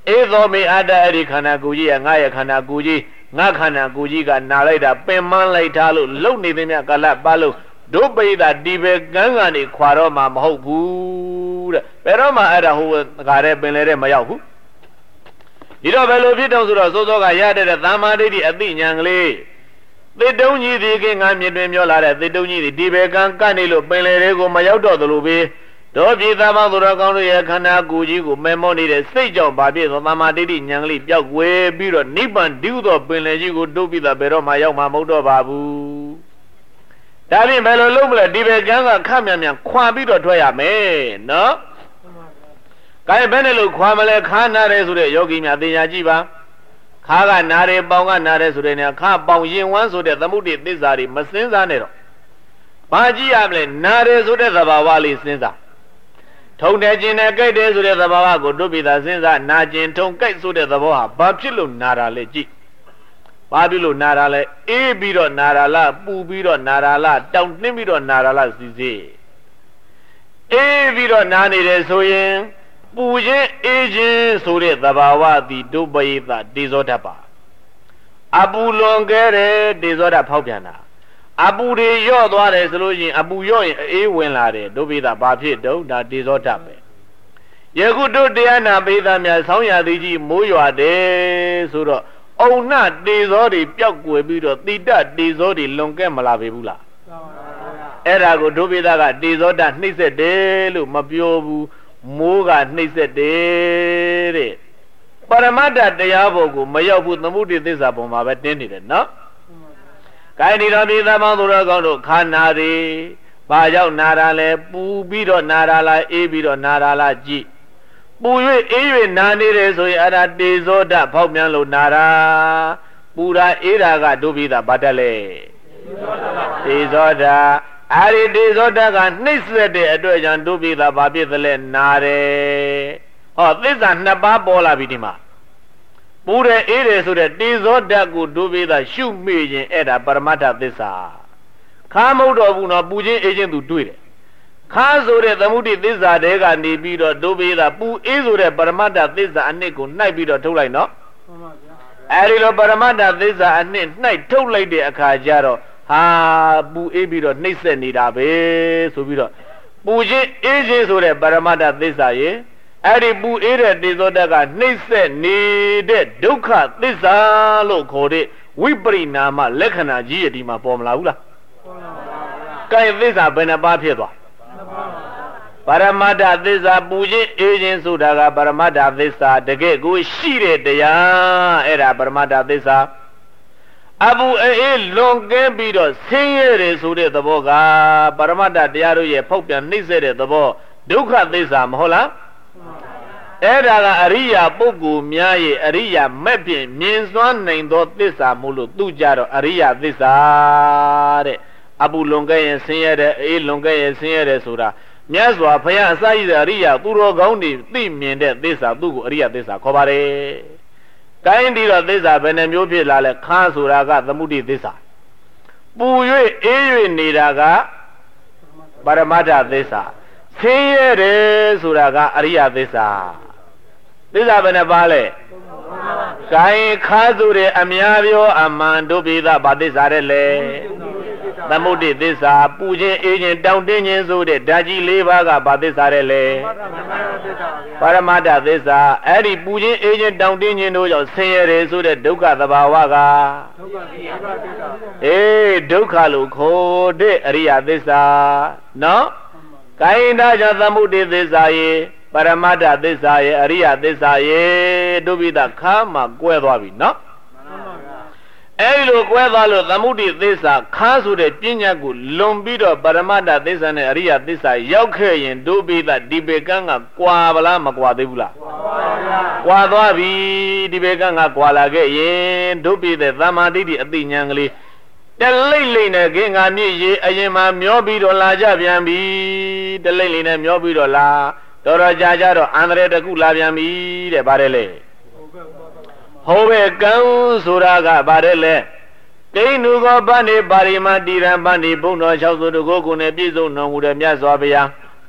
အေသောမေအတ္တအဲ့ဒီခန္ဓာကိုယ်ကြီးကငါရဲ့ခန္ဓာကိုယ်ကြီးငါခန္ဓာကိုယ်ကြီးကနာလိုက်တာပင်မလိုက်ထားလို့လုံနေသည်မြတ်ကာလပါလို့ဒုပိဒဒီဘေကန်းကနေခွာတော့မှမဟုတ်ဘူးတဲ့ဘယ်တော့မှအဲ့ဒါဟိုကတဲ့ပင်လေတဲ့မရောက်ဘူးဒီတော့ဘယ်လိုဖြစ်တော့ဆိုတော့စိုးစောကရတဲ့သမ္မာဒိဋ္ဌိအသိဉာဏ်ကလေးသေတုံးကြီးဒီကငါမြင်တွင်ပြောလာတဲ့သေတုံးကြီးဒီဘေကန်းကနေလို့ပင်လေတွေကိုမရောက်တော့သလိုပဲတို့ပြည်သားပေါင်းသူတော်ကောင်းတို့ရဲ့ခန္ဓာကိုယ်ကြီးကိုမဲမောနေတဲ့စိတ်ကြောင့်ဗာပြည့်သောသမ္မာဒိဋ္ဌိဉာဏ်ကလေးပျောက်ွယ်ပြီးတော့နိဗ္ဗာန်တည်းသောပင်လေကြီးကိုတို့ပြည်သားဘယ်တော့မှရောက်မှာမဟုတ်တော့ပါဘူးဒါဖြင့်ဘယ်လိုလုပ်မလဲဒီဘေကန်းကခမြန်မြန်ခွာပြီးတော့ထွက်ရမယ်နော်ကဲဘယ်နဲ့လို့ခွာမလဲခါနာတယ်ဆိုတဲ့ယောဂီများသင်ညာကြည့်ပါခါကနာတယ်ပေါင်ကနာတယ်ဆိုတဲ့နေရာခါပေါင်ရင်ဝမ်းဆိုတဲ့သမုဒ္ဒိသစ္စာတွေမစင်းစားနဲ့တော့ဘာကြည့်ရမလဲနာတယ်ဆိုတဲ့သဘာဝလေးစဉ်းစားထုံတယ်ကျင်တယ်ကြိုက်တယ်ဆိုတဲ့သဘာဝကိုတို့ပြည်သာစဉ်းစားနာကျင်ထုံကြိုက်ဆိုတဲ့သဘောဟာဘာဖြစ်လို့နာတာလဲကြည့်ဘာဖြစ်လို့နာတာလဲအေးပြီးတော့နာတာလားပူပြီးတော့နာတာလားတောင်တင်းပြီးတော့နာတာလားစီစီအေးပြီးတော့နာနေတယ်ဆိုရင်ပူခြင်းအေးခြင်းဆိုတဲ့သဘာဝသည်ဒုပယိတတေဇောဓာတ်ပါအပူလွန်ခဲ့တဲ့တေဇောဓာတ်ဖောက်ပြန်တာအပူတွေရော့သွားတယ်ဆိုလို့ရှိရင်အပူရော့ရင်အေးဝင်လာတယ်ဒုပိသဘာဖြစ်တုံးဒါတေဇောဓာတ်ပဲယခုတို့တရားနာပိသများဆောင်းရသည်ကြီးမိုးရွာတယ်ဆိုတော့အုံနတေဇောတွေပျောက်ကွယ်ပြီးတော့တိတတေဇောတွေလွန်ကဲမလာပေဘူးလားအဲ့ဒါကိုဒုပိသကတေဇောဓာတ်နှိမ့်ဆက်တယ်လို့မပြောဘူးမိုးကနှိမ့်ဆက်တယ်တဲ့ပရမတ္တတရားဘောကိုမရောက်ဘူးသမုဒ္ဒိသစ္စာပေါ်မှာပဲတင်းနေတယ်နော်ကိုင်းဒီတော်ပြည်သားပေါင်းသူတော်ကောင်းတို့ခါနာတွေဘာကြောင့်နာတာလဲပူပြီးတော့နာတာလားအေးပြီးတော့နာတာလားကြည့်ပူ၍အေး၍နာနေတယ်ဆိုရင်အဲ့ဒါတေဇောဓာတ်ဖောက်ပြန်လို့နာတာပူတာအေးတာကတို့ပြည်သားဘာတက်လဲတေဇောဓာတ်အဲ့ဒီတေဇောဓာတ်ကနှိမ့်ဆက်တဲ့အတွက်ကြောင့်တို့ပြည်သားဘာဖြစ်သလဲနာတယ်ဟောသစ္စာနှစ်ပါးပေါ်လာပြီဒီမှာပူတယ်အေးတယ်ဆိုတဲ့တေဇောဓာတ်ကိုဒုပိသရှုမိခြင်းအဲ့ဒါပရမတ္ထသစ္စာခါမဟုတ်တော့ဘူးနော်ပူခြင်းအေးခြင်းသူတွေ့တယ်ခါဆိုတဲ့သမုဒိသစ္စာတဲကနေပြီးတော့ဒုပိသပူအေးဆိုတဲ့ပရမတ္ထသစ္စာအနှစ်ကိုနှိုက်ပြီးတော့ထုတ်လိုက်နော်မှန်ပါဗျာအဲ့ဒီလိုပရမတ္ထသစ္စာအနှစ်နှိုက်ထုတ်လိုက်တဲ့အခါကျတော့ဟာပူအေးပြီးတော့နှိမ့်ဆက်နေတာပဲဆိုပြီးတော့ပူခြင်းအေးခြင်းဆိုတဲ့ပရမတ္ထသစ္စာရဲ့အဲ့ဒီပူအေးတဲ့တေဇောဓာတ်ကနှိမ့်ဆက်နေတဲ့ဒုက္ခသစ္စာလို့ခေါ်တဲ့ဝိပရိနာမလက္ခဏာကြီးရဒီမှာပေါ်မလာဘူးလားပေါ်လာပါဘူး။ကဲသစ္စာဘယ်နှပါးဖြစ်သွားပရမတ္ထသစ္စာပူခြင်းအေးခြင်းဆိုတာကပရမတ္ထသစ္စာတကယ်ကိုရှိတဲ့တရားအဲ့ဒါပရမတ္ထသစ္စာအပူအေးလွန်ကဲပြီးတော့ဆင်းရဲတယ်ဆိုတဲ့သဘောကပရမတ္ထတရားတို့ရဲ့ဖောက်ပြန်နှိမ့်ဆက်တဲ့သဘောဒုက္ခသစ္စာမဟုတ်လားအဲ့ဒါကအရိယာပုဂ္ဂိုလ်များရဲ့အရိယာမဲ့ဖြင့်မြင်စွမ်းနိုင်သောသစ္စာမို့လို့သူကြတော့အရိယာသစ္စာတဲ့အပူလွန်ကဲရင်ဆင်းရဲတဲ့အေးလွန်ကဲရင်ဆင်းရဲတဲ့ဆိုတာမြတ်စွာဘုရားအစရှိတဲ့အရိယာသူတော်ကောင်းတွေသိမြင်တဲ့သစ္စာသူ့ကိုအရိယာသစ္စာခေါ်ပါတယ်။ကိုင်းဒီတော့သစ္စာဘယ်နှမျိုးဖြစ်လာလဲခါဆိုတာကသမုဒိသစ္စာပူ၍အေး၍နေတာကပရမတ္ထသစ္စာဆင်းရဲတယ်ဆိုတာကအရိယာသစ္စာသစ္စာဘယ်နှပါလဲကိုင်းခါဆိုတဲ့အများပြောအမှန်တို့ပိသဘာသစ္စာတဲ့လဲသမုဒိသစ္စာပူခြင်းအေးခြင်းတောင်းတင်းခြင်းဆိုတဲ့ဓာတ်ကြီး၄ပါးကဘာသစ္စာတဲ့လဲပရမတ္ထသစ္စာအဲ့ဒီပူခြင်းအေးခြင်းတောင်းတင်းခြင်းတို့ကြောင့်ဆင်းရဲတယ်ဆိုတဲ့ဒုက္ခသဘာဝကဒုက္ခသစ္စာအေးဒုက္ခလို့ခေါ်တဲ့အရိယာသစ္စာနော်ကိုင်းဒါကြောင့်သမုဒိသစ္စာရေပရမတ္ထသစ္စာရေအရိယသစ္စာရေဒုပိသခါမှကွဲသွားပြီနော်အဲဒီလိုကွဲသွားလို့သမုဒိသစ္စာခါဆိုတဲ့ပညာကိုလွန်ပြီးတော့ပရမတ္ထသစ္စာနဲ့အရိယသစ္စာရောက်ခဲ့ရင်ဒုပိသဒီပေကံကကွာဗလားမကွာသေးဘူးလားကွာသွားပြီဒီပေကံကကွာလာခဲ့ရင်ဒုပိသသမ္မာဒိဋ္ဌိအသိဉာဏ်ကလေးတလိမ့်လိမ့်နဲ့ခင်္ဃာမြစ်ရေအရင်မှာမျောပြီးတော့လာကြပြန်ပြီတလိမ့်လိမ့်နဲ့မျောပြီးတော့လာတော်တော်ကြာကြတော့အန္တရာယ်တစ်ခုလာပြန်ပြီတဲ့ဗါတယ်လေဟိုဘက်ကံဆိုတာကဗါတယ်လေကိန်းနုကောပဏိပါရိမတိရံပဏိဘုံတော်၆စုတကိုကိုနဲ့ပြည့်စုံတော်မူတဲ့မြတ်စွာဘုရား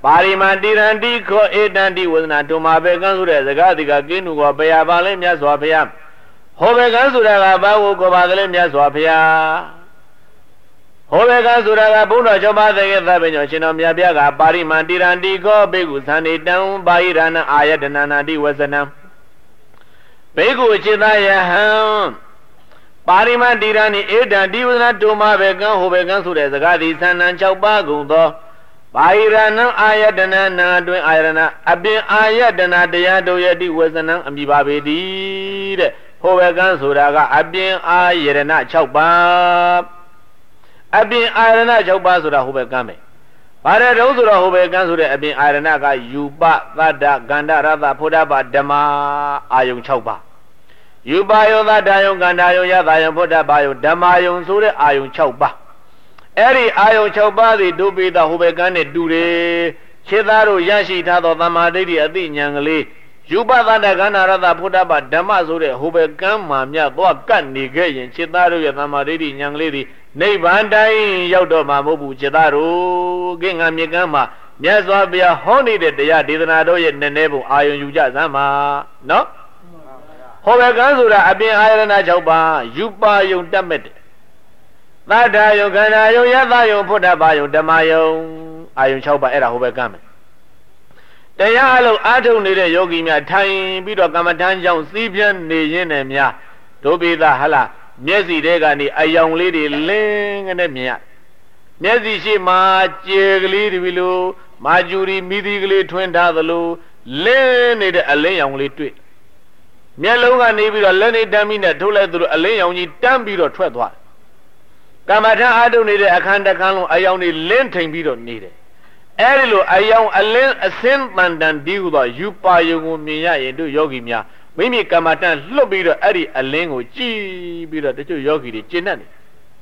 ပါရိမန္တိရန္တိခောဧတန္တိဝဒနာဒုမာဘေကံဆိုတဲ့စကားဒီကကင်းသူကဘယ်ပါလဲမြတ်စွာဘုရားဟောဘေကံဆိုတာကဘာကိုကိုပါလဲမြတ်စွာဘုရားဟောဘေကံဆိုတာကဘုန်းတော်၆ပါးသကေသဗ္ဗညောရှင်တော်မြတ်ပြကပါရိမန္တိရန္တိခောဘေကုသန္တိတံပါဟိရဏအာယတနာနာတိဝဇနံဘေကုจิตယဟံပါရိမန္တိရန္တိဧတန္တိဝဒနာဒုမာဘေကံဟောဘေကံဆိုတဲ့စကားဒီသန္နံ၆ပါးကုန်သောဘာဟိရဏံအာယတနာနာတွင်အာယတနာအပြင်အာယတနာတရားတို့ယတိဝဇနံအမိပါပေတိတဲ့ဟောဘေကံဆိုတာကအပြင်အာယတနာ၆ပါးအပြင်အာယတနာ၆ပါးဆိုတာဟောဘေကံပဲဘာတဲ့တုံးဆိုတော့ဟောဘေကံဆိုတဲ့အပြင်အာယတနာကယူပသတ္တကန္တရသဖုဒ္ဓဘာဓမ္မအာယုံ၆ပါးယူပယောသတ္တယုံကန္တာယုံယသယုံဖုဒ္ဓဘာယုံဓမ္မယုံဆိုတဲ့အာယုံ၆ပါးအဲ့ဒီအာယုံ၆ပါးစီဒုပိသဟိုဘကံနဲ့တူတယ်ခြေသားတို့ရရှိထားသောသမ္မာဒိဋ္ဌိအသိဉာဏ်ကလေးယူပသတ္တကန္နာရတဖုဒ္ဓဘာဓမ္မဆိုတဲ့ဟိုဘကံမှာမြတ်သွားကတ်နေခဲ့ရင်ခြေသားတို့ရဲ့သမ္မာဒိဋ္ဌိဉာဏ်ကလေးဒီနိဗ္ဗာန်တိုင်းရောက်တော့မှာမဟုတ်ဘူးခြေသားတို့ကိင္ဃမြေကံမှာမြတ်စွာဘုရားဟောနေတဲ့တရားဒေသနာတော်ရဲ့နည်းနည်းပုံအာယုံယူကြစမ်းပါနော်ဟောဘကံဆိုတာအပြင်အာယတနာ၆ပါးယူပယုံတတ်မဲ့တယ်သတ္တယုံခန္ဓာယုံယသယုံဖုဒ္ဓဘာယုံဓမ္မယုံအာယုံ၆ပါးအဲ့ဒါဟိုဘက်ကမ်းမယ်တရားအလုံးအားထုတ်နေတဲ့ယောဂီများထိုင်ပြီးတော့ကမ္မဋ္ဌာန်းကြောင့်စီးပြန်းနေရင်းနဲ့များဒုပိသဟလာမျက်စိထဲကနေအယောင်လေးတွေလင်းကနေမြင်ရမျက်စိရှိမှကျေကလေးတွေလိုမာကျူရီမိသီကလေးထွန်းထားသလိုလင်းနေတဲ့အလင်းရောင်လေးတွေ့မျက်လုံးကနေပြီးတော့လက်နေတမ်းပြီးနဲ့ထုတ်လိုက်သလိုအလင်းရောင်ကြီးတန်းပြီးတော့ထွက်သွားကမ္မထာအားထုတ်နေတဲ့အခန်းတစ်ခန်းလုံးအယောင်တွေလင်းထိန်ပြီးတော့နေတယ်အဲဒီလိုအယောင်အလင်းအစင်းတန်တန်ဒီဟုသောယူပါယုံကိုမြင်ရရင်တို့ယောဂီများမိမိကမ္မထာလွတ်ပြီးတော့အဲ့ဒီအလင်းကိုကြည်ပြီးတော့တချို့ယောဂီတွေကျင့်တတ်တယ်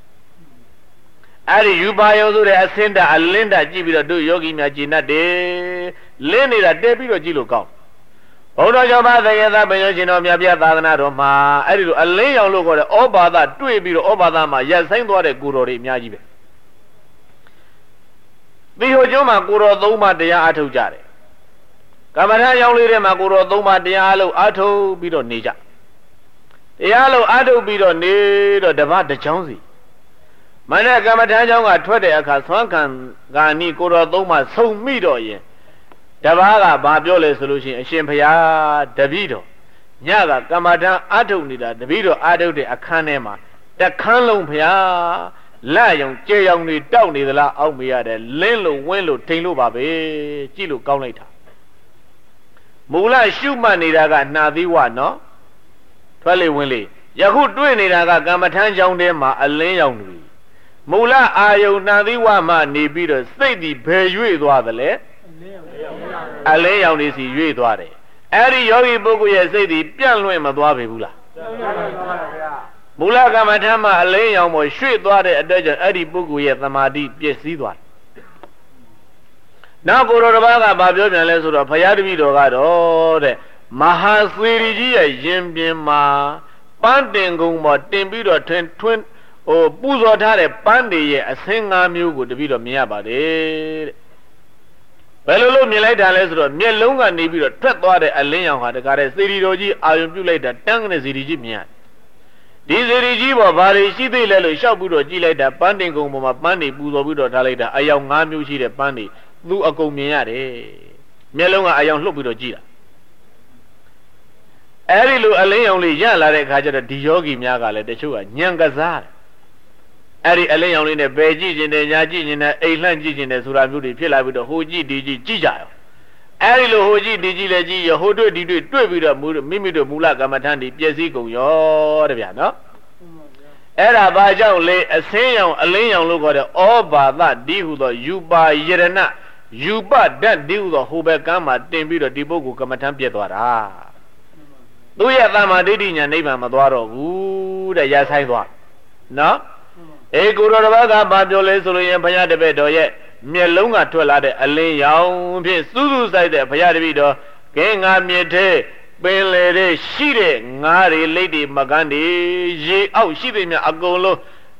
အဲ့ဒီယူပါယုံဆိုတဲ့အစင်းတအလင်းတကြည့်ပြီးတော့တို့ယောဂီများကျင့်တတ်တယ်လင်းနေတာတဲပြီးတော့ကြည့်လို့ကောင်းဘုရားကျောင်းသားသကေသဗ္ဗညောရှင်တော်မြတ်ပြသာသနာတော်မှာအဲ့ဒီလိုအလင်းရောင်လို့ခေါ်တဲ့ဩဘာသတွေ့ပြီးတော့ဩဘာသမှာရက်ဆိုင်သွားတဲ့ကိုတော်တွေအများကြီးပဲဒီဟိုကျောင်းမှာကိုတော်သုံးပါးတရားအထုတ်ကြတယ်ကမ္မထာရောင်လေးထဲမှာကိုတော်သုံးပါးတရားအလုံးအထုတ်ပြီးတော့နေကြတရားလုံးအထုတ်ပြီးတော့နေတော့တပတ်တစ်ချောင်းစီမနေ့ကမ္မထာကျောင်းကထွက်တဲ့အခါသွမ်းခံဂာနီကိုတော်သုံးပါးဆုံမိတော့ရင်တပားကဘာပြောလဲဆိုလို့ရှိရင်အရှင်ဘုရားတပည့်တော်ညကကမ္မဋ္ဌာန်းအာထုတ်နေတာတပည့်တော်အာထုတ်တဲ့အခန်းထဲမှာတခန်းလုံးဘုရားလက်ရောင်ကြဲရောင်တွေတောက်နေသလားအောက်မေးရတယ်လင်းလို့ဝင်းလို့ထိန်လို့ပါပဲကြည့်လို့ကောင်းလိုက်တာမူလရှုမှတ်နေတာကနှာသီးဝနော်ထွက်လေဝင်လေယခုတွေ့နေတာကကမ္မဋ္ဌာန်းကျောင်းထဲမှာအလင်းရောင်တွေမူလအာယုန်နှာသီးဝမှနေပြီးတော့စိတ်ဒီဘယ်ရွေ့သွားသလဲအလင်းရောင်နေစီရွေ့သွားတယ်အဲ့ဒီယောဂီပုဂ္ဂိုလ်ရဲ့စိတ်ဒီပြန့်လွင့်မသွားပြီဘူးလားမူလကမ္မထာမှာအလင်းရောင်ပေါ်ရွှေ့သွားတဲ့အတွက်ကြောင့်အဲ့ဒီပုဂ္ဂိုလ်ရဲ့သမာဓိပြည့်စည်သွားတယ်နောက်ကိုတော်တစ်ပါးကဘာပြောပြန်လဲဆိုတော့ဘုရားတပည့်တော်ကတော့တဲ့မဟာသေရီကြီးရဲ့ရင်ပြင်မှာပန်းတင်ကုန်းပေါ်တင်ပြီးတော့ထွန်းထွန်းဟိုပူဇော်ထားတဲ့ပန်းတွေရဲ့အစင်း၅မျိုးကိုတပည့်တော်မြင်ရပါတယ်တဲ့ဘယ်လိုလို့မြင်လိုက်တာလဲဆိုတော့မျက်လုံးကနေပြီးတော့ထွက်သွားတဲ့အလင်းရောင်ဟာတကားတဲ့စေတီတော်ကြီးအာယုံပြုတ်လိုက်တာတန်းကနေစေတီကြီးမြင်ရတယ်ဒီစေတီကြီးပေါ်ဘာတွေရှိသေးလဲလို့ရှောက်ပြီးတော့ကြည့်လိုက်တာပန်းတင်ကုန်းပေါ်မှာပန်းတွေပူဇော်ပြီးတော့ထားလိုက်တာအယောင်၅မျိုးရှိတဲ့ပန်းတွေသူအကုန်မြင်ရတယ်မျက်လုံးကအယောင်လှုပ်ပြီးတော့ကြည့်တာအဲ့ဒီလိုအလင်းရောင်လေးရလာတဲ့အခါကျတော့ဒီယောဂီများကလည်းတချို့ကညံကစားတယ်အဲ့ဒီအလင်းရောင်လေးနဲ့ဘယ်ကြည့်ကျင်တယ်ညာကြည့်ကျင်တယ်အိမ်လှန့်ကြည့်ကျင်တယ်ဆိုတာမျိုးတွေဖြစ်လာပြီးတော့ဟိုကြည့်ဒီကြည့်ကြည့်ကြရောအဲ့ဒီလိုဟိုကြည့်ဒီကြည့်လည်းကြည့်ရဟိုတွေ့ဒီတွေ့တွေ့ပြီးတော့မိမိတို့မူလကမ္မထာတွေပြည့်စည်ကုန်ရောတဲ့ဗျာနော်အဲ့ဒါဘာကြောင့်လဲအစင်းရောင်အလင်းရောင်လို့ခေါ်တဲ့ဩဘာသဒီဟုသောယူပါယရဏယူပဓာတ်ဒီဟုသောဟိုဘက်ကမ်းမှာတင်ပြီးတော့ဒီပုဂ္ဂိုလ်ကမ္မထာပြည့်သွားတာသူရဲ့သမ္မာဒိဋ္ဌိညာနိဗ္ဗာန်မသွားတော့ဘူးတဲ့ရဆိုင်သွားနော်အေကိုတော်တစ်ပါးကဘာပြောလဲဆိုလို့ရင်ဘုရားတပည့်တော်ရဲ့မျက်လုံးကထွက်လာတဲ့အလင်းရောင်ဖြင့်စူးစူးဆိုင်တဲ့ဘုရားတပည့်တော်ကဲငါမြစ်ထဲပင်လေတဲ့ရှိတဲ့ငါးတွေလိတ်တွေမကန်းတွေရေအောက်ရှိတဲ့မြအကုန်လုံး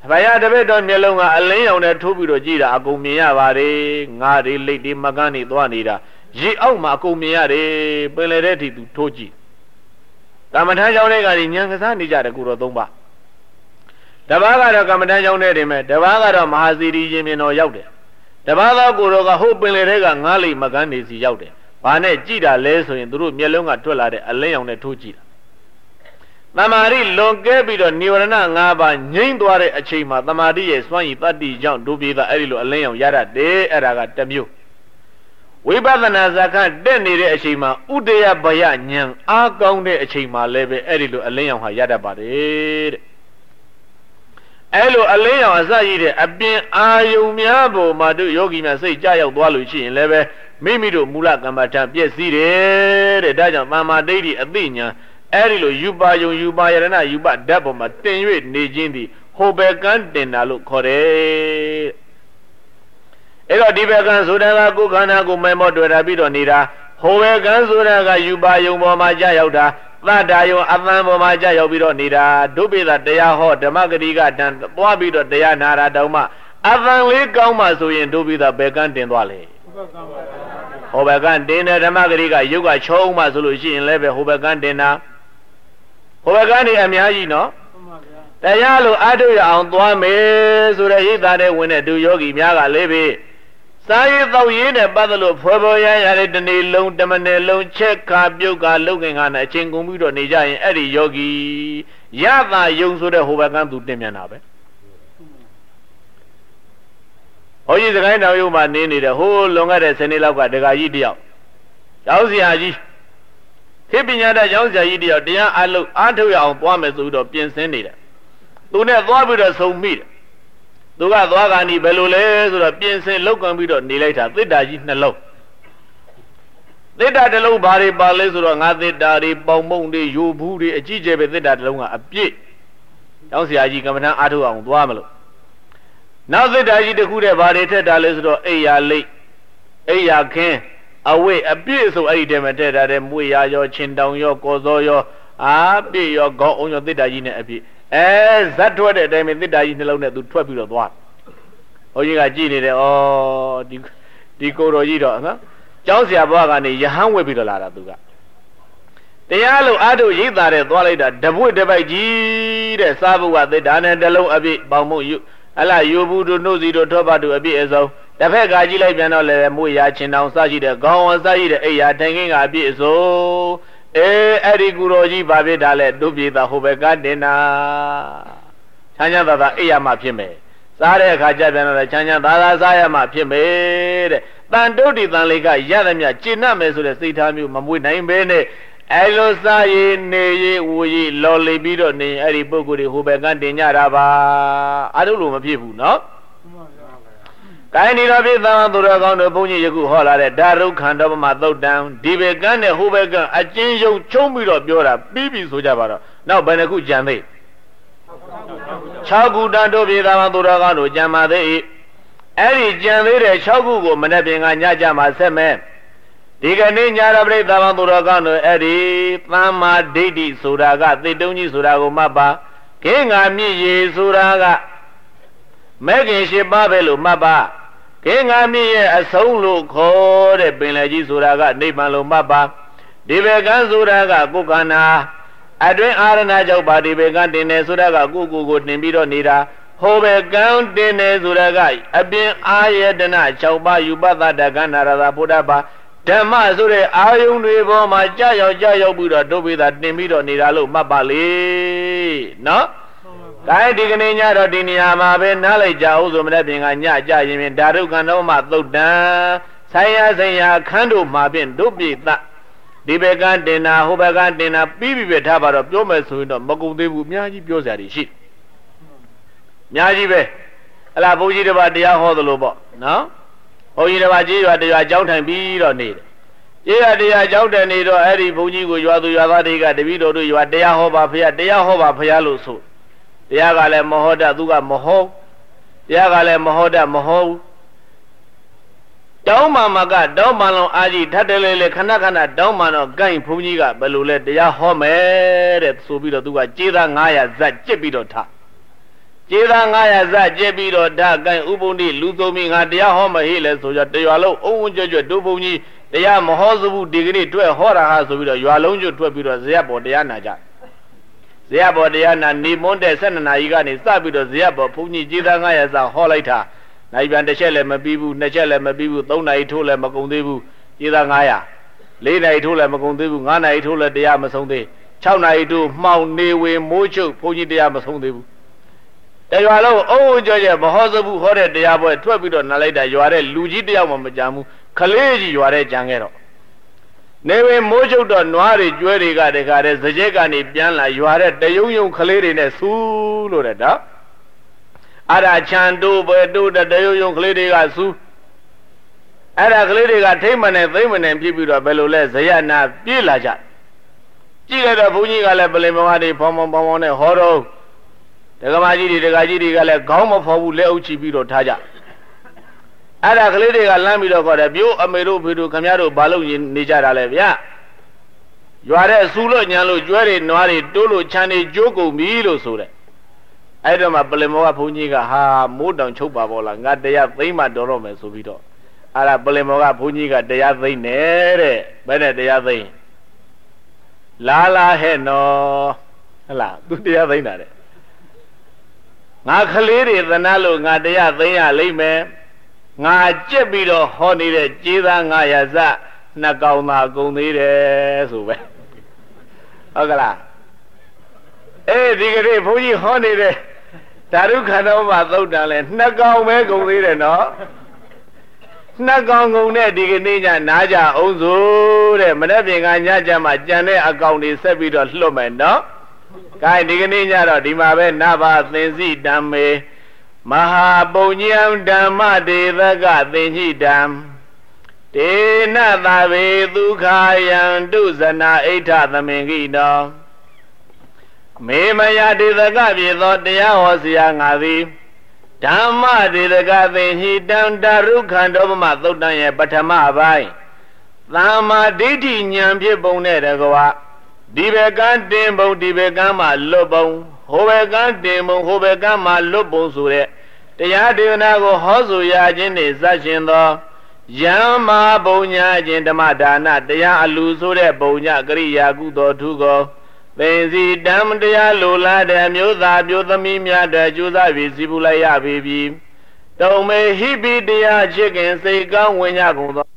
ဘာရတပည့်တော်မျက်လုံးကအလင်းရောင်နဲ့ထိုးပြီးတော့ကြည့်တာအကုန်မြင်ရပါတယ်ငါတွေလိတ်တွေမကန်းတွေသွားနေတာရေအောက်မှာအကုန်မြင်ရတယ်ပင်လေတဲ့ထိသူထိုးကြည့်ကမ္မထမ်းကြောင်းတွေကညံကစားနေကြတယ်ကိုတော့သုံးပါတပားကတော့ကမ္မထမ်းကြောင်းတဲ့တွေမဲ့တပားကတော့မဟာစီရီရှင်မြင်တော်ရောက်တယ်တပားသောကိုတော့ကဟိုပင်လေတဲ့ကငါးလိတ်မကန်းနေစီရောက်တယ်ဘာနဲ့ကြည့်တာလဲဆိုရင်သူတို့မျက်လုံးကထွက်လာတဲ့အလင်းရောင်နဲ့ထိုးကြည့်တာသမာဓိလွန်ကဲပြီးတော့နိဝရဏ၅ပါးငြိမ့်သွားတဲ့အချိန်မှာသမာဓိရဲ့စွမ်းရည်တတ္တိကြောင့်ဒုပိသအဲ့ဒီလိုအလင်းရောင်ရတတ်တယ်အဲ့ဒါကတစ်မျိုးဝိပဿနာဇာခတက်နေတဲ့အချိန်မှာဥဒယဘယဉာဏ်အားကောင်းတဲ့အချိန်မှာလည်းပဲအဲ့ဒီလိုအလင်းရောင်ဟာရတတ်ပါတယ်တဲ့အဲ့လိုအလင်းရောင်အစရှိတဲ့အပြင်အာယုံများပေါ်မှာတို့ယောဂီများစိတ်ကြရောက်သွားလို့ရှိရင်လည်းပဲမိမိတို့မူလကမ္မထံပြည့်စည်တယ်တဲ့ဒါကြောင့်သမ္မာဒိဋ္ဌိအသိဉာဏ်အဲ့ဒီလိုယူပါယုံယူပါယရဏယူပဓာတ်ပေါ်မှာတင်၍နေခြင်းသည်ဟိုဘက်ကန်းတင်တာလို့ခေါ်တယ်အဲ့တော့ဒီဘက်ကန်းဆိုတာကကိုယ်ခန္ဓာကိုယ်မဲမောတွေ့တာပြီးတော့နေတာဟိုဘက်ကန်းဆိုတာကယူပါယုံပေါ်မှာကြာရောက်တာသတ္တယုံအသံပေါ်မှာကြာရောက်ပြီးတော့နေတာဒုပိသတရားဟောဓမ္မဂတိကတန်သွားပြီးတော့တရားနာတာတောင်မှအသံလေးကောင်းမှဆိုရင်ဒုပိသဘက်ကန်းတင်သွားလေဟိုဘက်ကန်းတင်တဲ့ဓမ္မဂတိကယုတ်ကချုံးမှဆိုလို့ရှိရင်လည်းပဲဟိုဘက်ကန်းတင်တာဟိုဘက်ကနေအများကြီးနော်တရားလိုအထုရအောင်သွားမယ်ဆိုတဲ့ရိတ်သားတဲ့ဝင်တဲ့သူယောဂီများကလည်းပဲစာရေးတော့ရေးနဲ့ပတ်သက်လို့ဖွယ်ဖွယ်ရရတဲ့တနေ့လုံးတမနယ်လုံးချက်ခါပြုတ်ခါလုတ်ငင်ခါနဲ့အချင်းကုန်ပြီးတော့နေကြရင်အဲ့ဒီယောဂီရတာယုံဆိုတဲ့ဟိုဘက်ကန်းသူတင်မြန်တာပဲဟောကြီးစကိုင်းတော်ရုံမှာနေနေတဲ့ဟိုလွန်ခဲ့တဲ့ဆယ်နှစ်လောက်ကဒကာကြီးတယောက်ကျောင်းဆရာကြီးခေပညာတတ်ကျောင်းဆရာကြီးတယောက်တရားအလုပ်အားထုတ်ရအောင်သွားမယ်ဆိုပြီးတော့ပြင်ဆင်နေတယ်သူနဲ့သွားပြီးတော့ဆုံမိတယ်သူကသွားကနေဘယ်လိုလဲဆိုတော့ပြင်ဆင်လောက်ကံပြီးတော့နေလိုက်တာသစ်တာကြီးနှလုံးသစ်တာတစ်လုံးဘာတွေပါလဲဆိုတော့ငါသစ်တာတွေပေါင်မုံတွေယူဘူးတွေအကြီးကျယ်ပဲသစ်တာတစ်လုံးကအပြည့်ကျောင်းဆရာကြီးကမ္မထမ်းအားထုတ်အောင်သွားမလို့နောက်သစ်တာကြီးတစ်ခုတည်းဘာတွေထက်တာလဲဆိုတော့အိယာလိတ်အိယာခင်းအဝိအပြည့်ဆိုအဲ့ဒီတည်းမှာတဲ့တာတဲ့မွေရရောချင်းတောင်ရောကောစောရောအာပြည့်ရောခေါင်းအောင်ရောသစ်တာကြီးနဲ့အပြည့်အဲဇတ်ထွက်တဲ့အတိုင်းပဲသစ်တာကြီးနှလုံးနဲ့သူထွက်ပြီးတော့သွားဘုန်းကြီးကကြည်နေတယ်ဩဒီဒီကိုတော်ကြီးတော့နော်ကျောင်းဆရာဘွားကနေယဟန်ဝက်ပြီးတော့လာတာသူကတရားလို့အားထုတ်ရိပ်သာတဲ့သွားလိုက်တာတပွေတပိုက်ကြီးတဲ့စားဖို့ကသစ်တာနဲ့တလုံးအပြည့်ပေါင်မုံယူအလားယူဘူးတို့နှုတ်စီတို့ထောပတ်တို့အပြည့်အစုံတစ်ဖက်ကကြည့်လိုက်ပြန်တော့လည်းမွေရချင်းတောင်စရှိတဲ့ခေါင်းဝစရှိတဲ့အိယာထိုင်ခင်းကအပြည့်အစုံအေးအဲ့ဒီကူတော်ကြီးဘာဖြစ်တာလဲဒုပြေသာဟိုဘက်ကတင်တာချမ်းချမ်းသာသာအိယာမှဖြစ်မယ်စားတဲ့အခါကျပြန်တော့ချမ်းချမ်းသာသာစားရမှဖြစ်မယ်တဲ့တန်တုတ်ဒီတန်လေးကရသမျှကျင့်နှံ့မယ်ဆိုတဲ့စိတ်ထားမျိုးမမွေနိုင်ပဲနဲ့အဲ့လိုစားရည်နေရည်ဝူရည်လော်လိပြီးတော့နေအဲ့ဒီပုဂ္ဂိုလ်တွေဟိုဘက်ကတင်ကြတာပါအဲ့လိုလိုမဖြစ်ဘူးနော်ကိုင်းဒီတော်ဖြစ်သံသူတော်ကောင်းတို့ဘုန်းကြီးယခုဟောလာတဲ့ဓာရုခန္ဓပမသုတ်တံဒီဘက်ကန်းနဲ့ဟိုဘက်ကအကျဉ်းယုံချုံးပြီးတော့ပြောတာပြီးပြီဆိုကြပါတော့နောက်ဘယ်နှခုကြံသေး၆ခုတန်တို့ဖြစ်သံသူတော်ကောင်းတို့ကြံပါသေးအဲ့ဒီကြံသေးတဲ့၆ခုကိုမနေ့ပြင်ကညကြမှာဆက်မယ်ဒီကနေ့ညရပရိသံသူတော်ကောင်းတို့အဲ့ဒီသမ္မာဒိဋ္ဌိဆိုတာကသေတုံးကြီးဆိုတာကိုမှတ်ပါခေငါမြင့်ရည်ဆိုတာကမဲခင်ရှိပါပဲလို့မှတ်ပါခေငါမြင့်ရဲ့အဆုံးလို့ခေါ်တဲ့ပင်လယ်ကြီးဆိုတာကနိဗ္ဗာန်လို့မှတ်ပါဒီဘက်ကန်းဆိုတာကကိုယ်ခန္ဓာအတွင်းအာရဏကြောင့်ပါဒီဘက်ကန်းတင်နေဆိုတာကကိုယ်ကိုယ်ကိုတင်ပြီးတော့နေတာဟိုဘက်ကန်းတင်နေဆိုတာကအပြင်အာယတနာ၆ပါးယူပသတ္တကန္နာရသာဘုဒ္ဓဘာဓမ္မဆိုတဲ့အာယုန်တွေပေါ်မှာကြာရောက်ကြာရောက်ပြီးတော့ဒုပိသတင်ပြီးတော့နေတာလို့မှတ်ပါလေနော်ဒါဒီကနေ့ညတော့ဒီနေရာမှာပဲနားလိုက်ကြအောင်ဆိုမတဲ့ပြင်ကညကြရင်ဖြင့်ဓာတုကံတော်မှသုတ်တံဆိုင်ရဆိုင်ရာခန်းတို့မှာဖြင့်ဒုပိသဒီဘက်ကတင်တာဟိုဘက်ကတင်တာပြီးပြီပဲထားပါတော့ပြောမယ်ဆိုရင်တော့မကုန်သေးဘူးအများကြီးပြောစရာတွေရှိအများကြီးပဲအလားဘုန်းကြီးတစ်ပါးတရားဟောသလိုပေါ့နော်ဘုန်းကြီးတစ်ပါးကြေးရွာတရားကြောင်းထိုင်ပြီးတော့နေတယ်ကြေးရွာတရားကြောင်းတယ်နေတော့အဲ့ဒီဘုန်းကြီးကိုရွာသူရွာသားတွေကတပည့်တော်တို့ရွာတရားဟောပါဖေရတရားဟောပါဖေရလို့ဆိုတရားကလည်းမဟောတတ်သူကမဟောတရားကလည်းမဟောတတ်မဟောဘူးတောင်းမှမကတောင်းမှလုံးအာကြီးထပ်တယ်လေလေခဏခဏတောင်းမှတော့ကိုင်ဘုန်းကြီးကဘယ်လိုလဲတရားဟောမယ်တဲ့ဆိုပြီးတော့သူကကြေးသား၅ရာဇက်ကြစ်ပြီးတော့ထားကျေးသားငါးရာစကျက်ပြီးတော့ဒါကန်ဥပုံတိလူသုံးပြီးငါတရားဟောမဟိလဲဆိုကြတရွာလုံးအုံဝွန်းကြွကြွဒုဘုံကြီးတရားမဟောစဘူးဒီကနေ့တွေ့ဟောတာဟာဆိုပြီးတော့ရွာလုံးကျွတ်ထွက်ပြီးတော့ဇရပ်ပေါ်တရားနာကြဇရပ်ပေါ်တရားနာနေမွန်းတဲ့၁၂နာရီကနေစပြီးတော့ဇရပ်ပေါ်ဘုန်းကြီးကျေးသားငါးရာစဟောလိုက်တာနိုင်ပြန်တစ်ချက်လည်းမပြီးဘူးနှစ်ချက်လည်းမပြီးဘူးသုံးနာရီထိုးလည်းမကုန်သေးဘူးကျေးသားငါးရာလေးနာရီထိုးလည်းမကုန်သေးဘူးငါးနာရီထိုးလည်းတရားမဆုံးသေး၆နာရီထိုးမှောင်နေဝင်မိုးချုပ်ဘုန်းကြီးတရားမဆုံးသေးဘူးတရွာလုံးအုံးကြောကျမဟောစဘူးဟောတဲ့တရားပွဲထွက်ပြီးတော့နားလိုက်တာရွာတဲ့လူကြီးတယောက်မှမကြမ်းဘူးခလေးကြီးရွာတဲ့ကြံခဲ့တော့နေဝင်မိုးချုပ်တော့နွားတွေကျွဲတွေကတခါတဲ့စကြက်ကနေပြန်လာရွာတဲ့တယုံယုံခလေးတွေနဲ့ဆူးလို့တဲ့တော့အဲ့ဒါချန်တိုးပဲတိုးတဲ့တယုံယုံခလေးတွေကဆူးအဲ့ဒါကလေးတွေကထိမ့်မနဲ့သိမ့်မနဲ့ပြည့်ပြီးတော့ဘယ်လိုလဲဇယနာပြေးလာကြကြည့်လိုက်တော့ဘုန်းကြီးကလည်းပလင်မမတွေဖောင်းဖောင်းဖောင်းဖောင်းနဲ့ဟောတော့ဒကမာကြီးတွေဒကာကြီးတွေကလည်းခေါင်းမဖော်ဘူးလက်အုပ်ချပြီးတော့ထားကြအဲ့ဒါကလေးတွေကလမ်းပြီးတော့ခေါ်တယ်ပြိုးအမေတို့ဖေတို့ခင်ဗျားတို့ဘာလို့နေကြတာလဲဗျာရွာတဲ့ဆူလို့ညံလို့ကျွဲတွေနွားတွေတိုးလို့ချမ်းတွေကြိုးကုန်ပြီလို့ဆိုတဲ့အဲ့တော့မှပလင်မောကဘုန်းကြီးကဟာမိုးတောင်ချုပ်ပါဘောလားငါတရားသိမ့်မှတော်တော့မယ်ဆိုပြီးတော့အဲ့ဒါပလင်မောကဘုန်းကြီးကတရားသိမ့်တယ်တဲ့ဘယ်နဲ့တရားသိမ့်လာလာဟဲ့နော်ဟဲ့လားသူတရားသိမ့်တာတဲ့ငါကလေးတွေသနာလို့ငါတရားသိမ့်ရလိမ့်မယ်ငါကြက်ပြီးတော့ဟောနေတဲ့ကျေးသားငါရစနှစ်ကောင်သာကုန်သေးတယ်ဆိုပဲဟုတ်ကလားအေးဒီကနေ့ဘုန်းကြီးဟောနေတဲ့ဓာတုခန္ဓာမှာသုတ်တန်လဲနှစ်ကောင်ပဲကုန်သေးတယ်နော်နှစ်ကောင်ကုန်တဲ့ဒီကနေ့ညနားကြအောင်ဆိုတဲ့မနေ့ပြင်ကညကြမှာကြံတဲ့အကောင်တွေဆက်ပြီးတော့လွတ်မယ်နော်။ခိုင်းဒီကနေ့ညတော့ဒီမှာပဲနဘာသင်္စီတံမေမဟာပုံညံဓမ္မဒေသကသင်္ဟိတံဒေနသာဝေဒုက္ခယံတုဇနာအိဋ္ဌသမင်္ဂိနောမေမယဒေသကပြေသောတရားဟောစရာငါသည်ဓမ္မဒေသကသင်္ဟိတံဓာရုခန္ဓောပမသုတ်တံရဲ့ပထမပိုင်းသမ္မာဒိဋ္ဌိဉာဏ်ဖြစ်ပုံနဲ့တကွာဒီဘကံတင်ပုံဒီဘကံမှာလွတ်ပုံဟိုဘကံတင်ပုံဟိုဘကံမှာလွတ်ပုံဆိုတဲ့တရားဒေသနာကိုဟောဆိုရခြင်းနှင့်ဇတ်ရှင်သောယံမာပုံညာခြင်းဓမ္မဒါနတရားအလူဆိုတဲ့ပုံညာကရိယာကုသိုလ်ထုကိုသင်္စီတံတရားလိုလားတဲ့မျိုးသားမျိုးသမီးများတဲ့ကြိုးစားပြီးစီပူလိုက်ရပြီတုံမေဟိပိတရားချစ်ခင်စိတ်ကောင်းဝင်ကြကုန်သော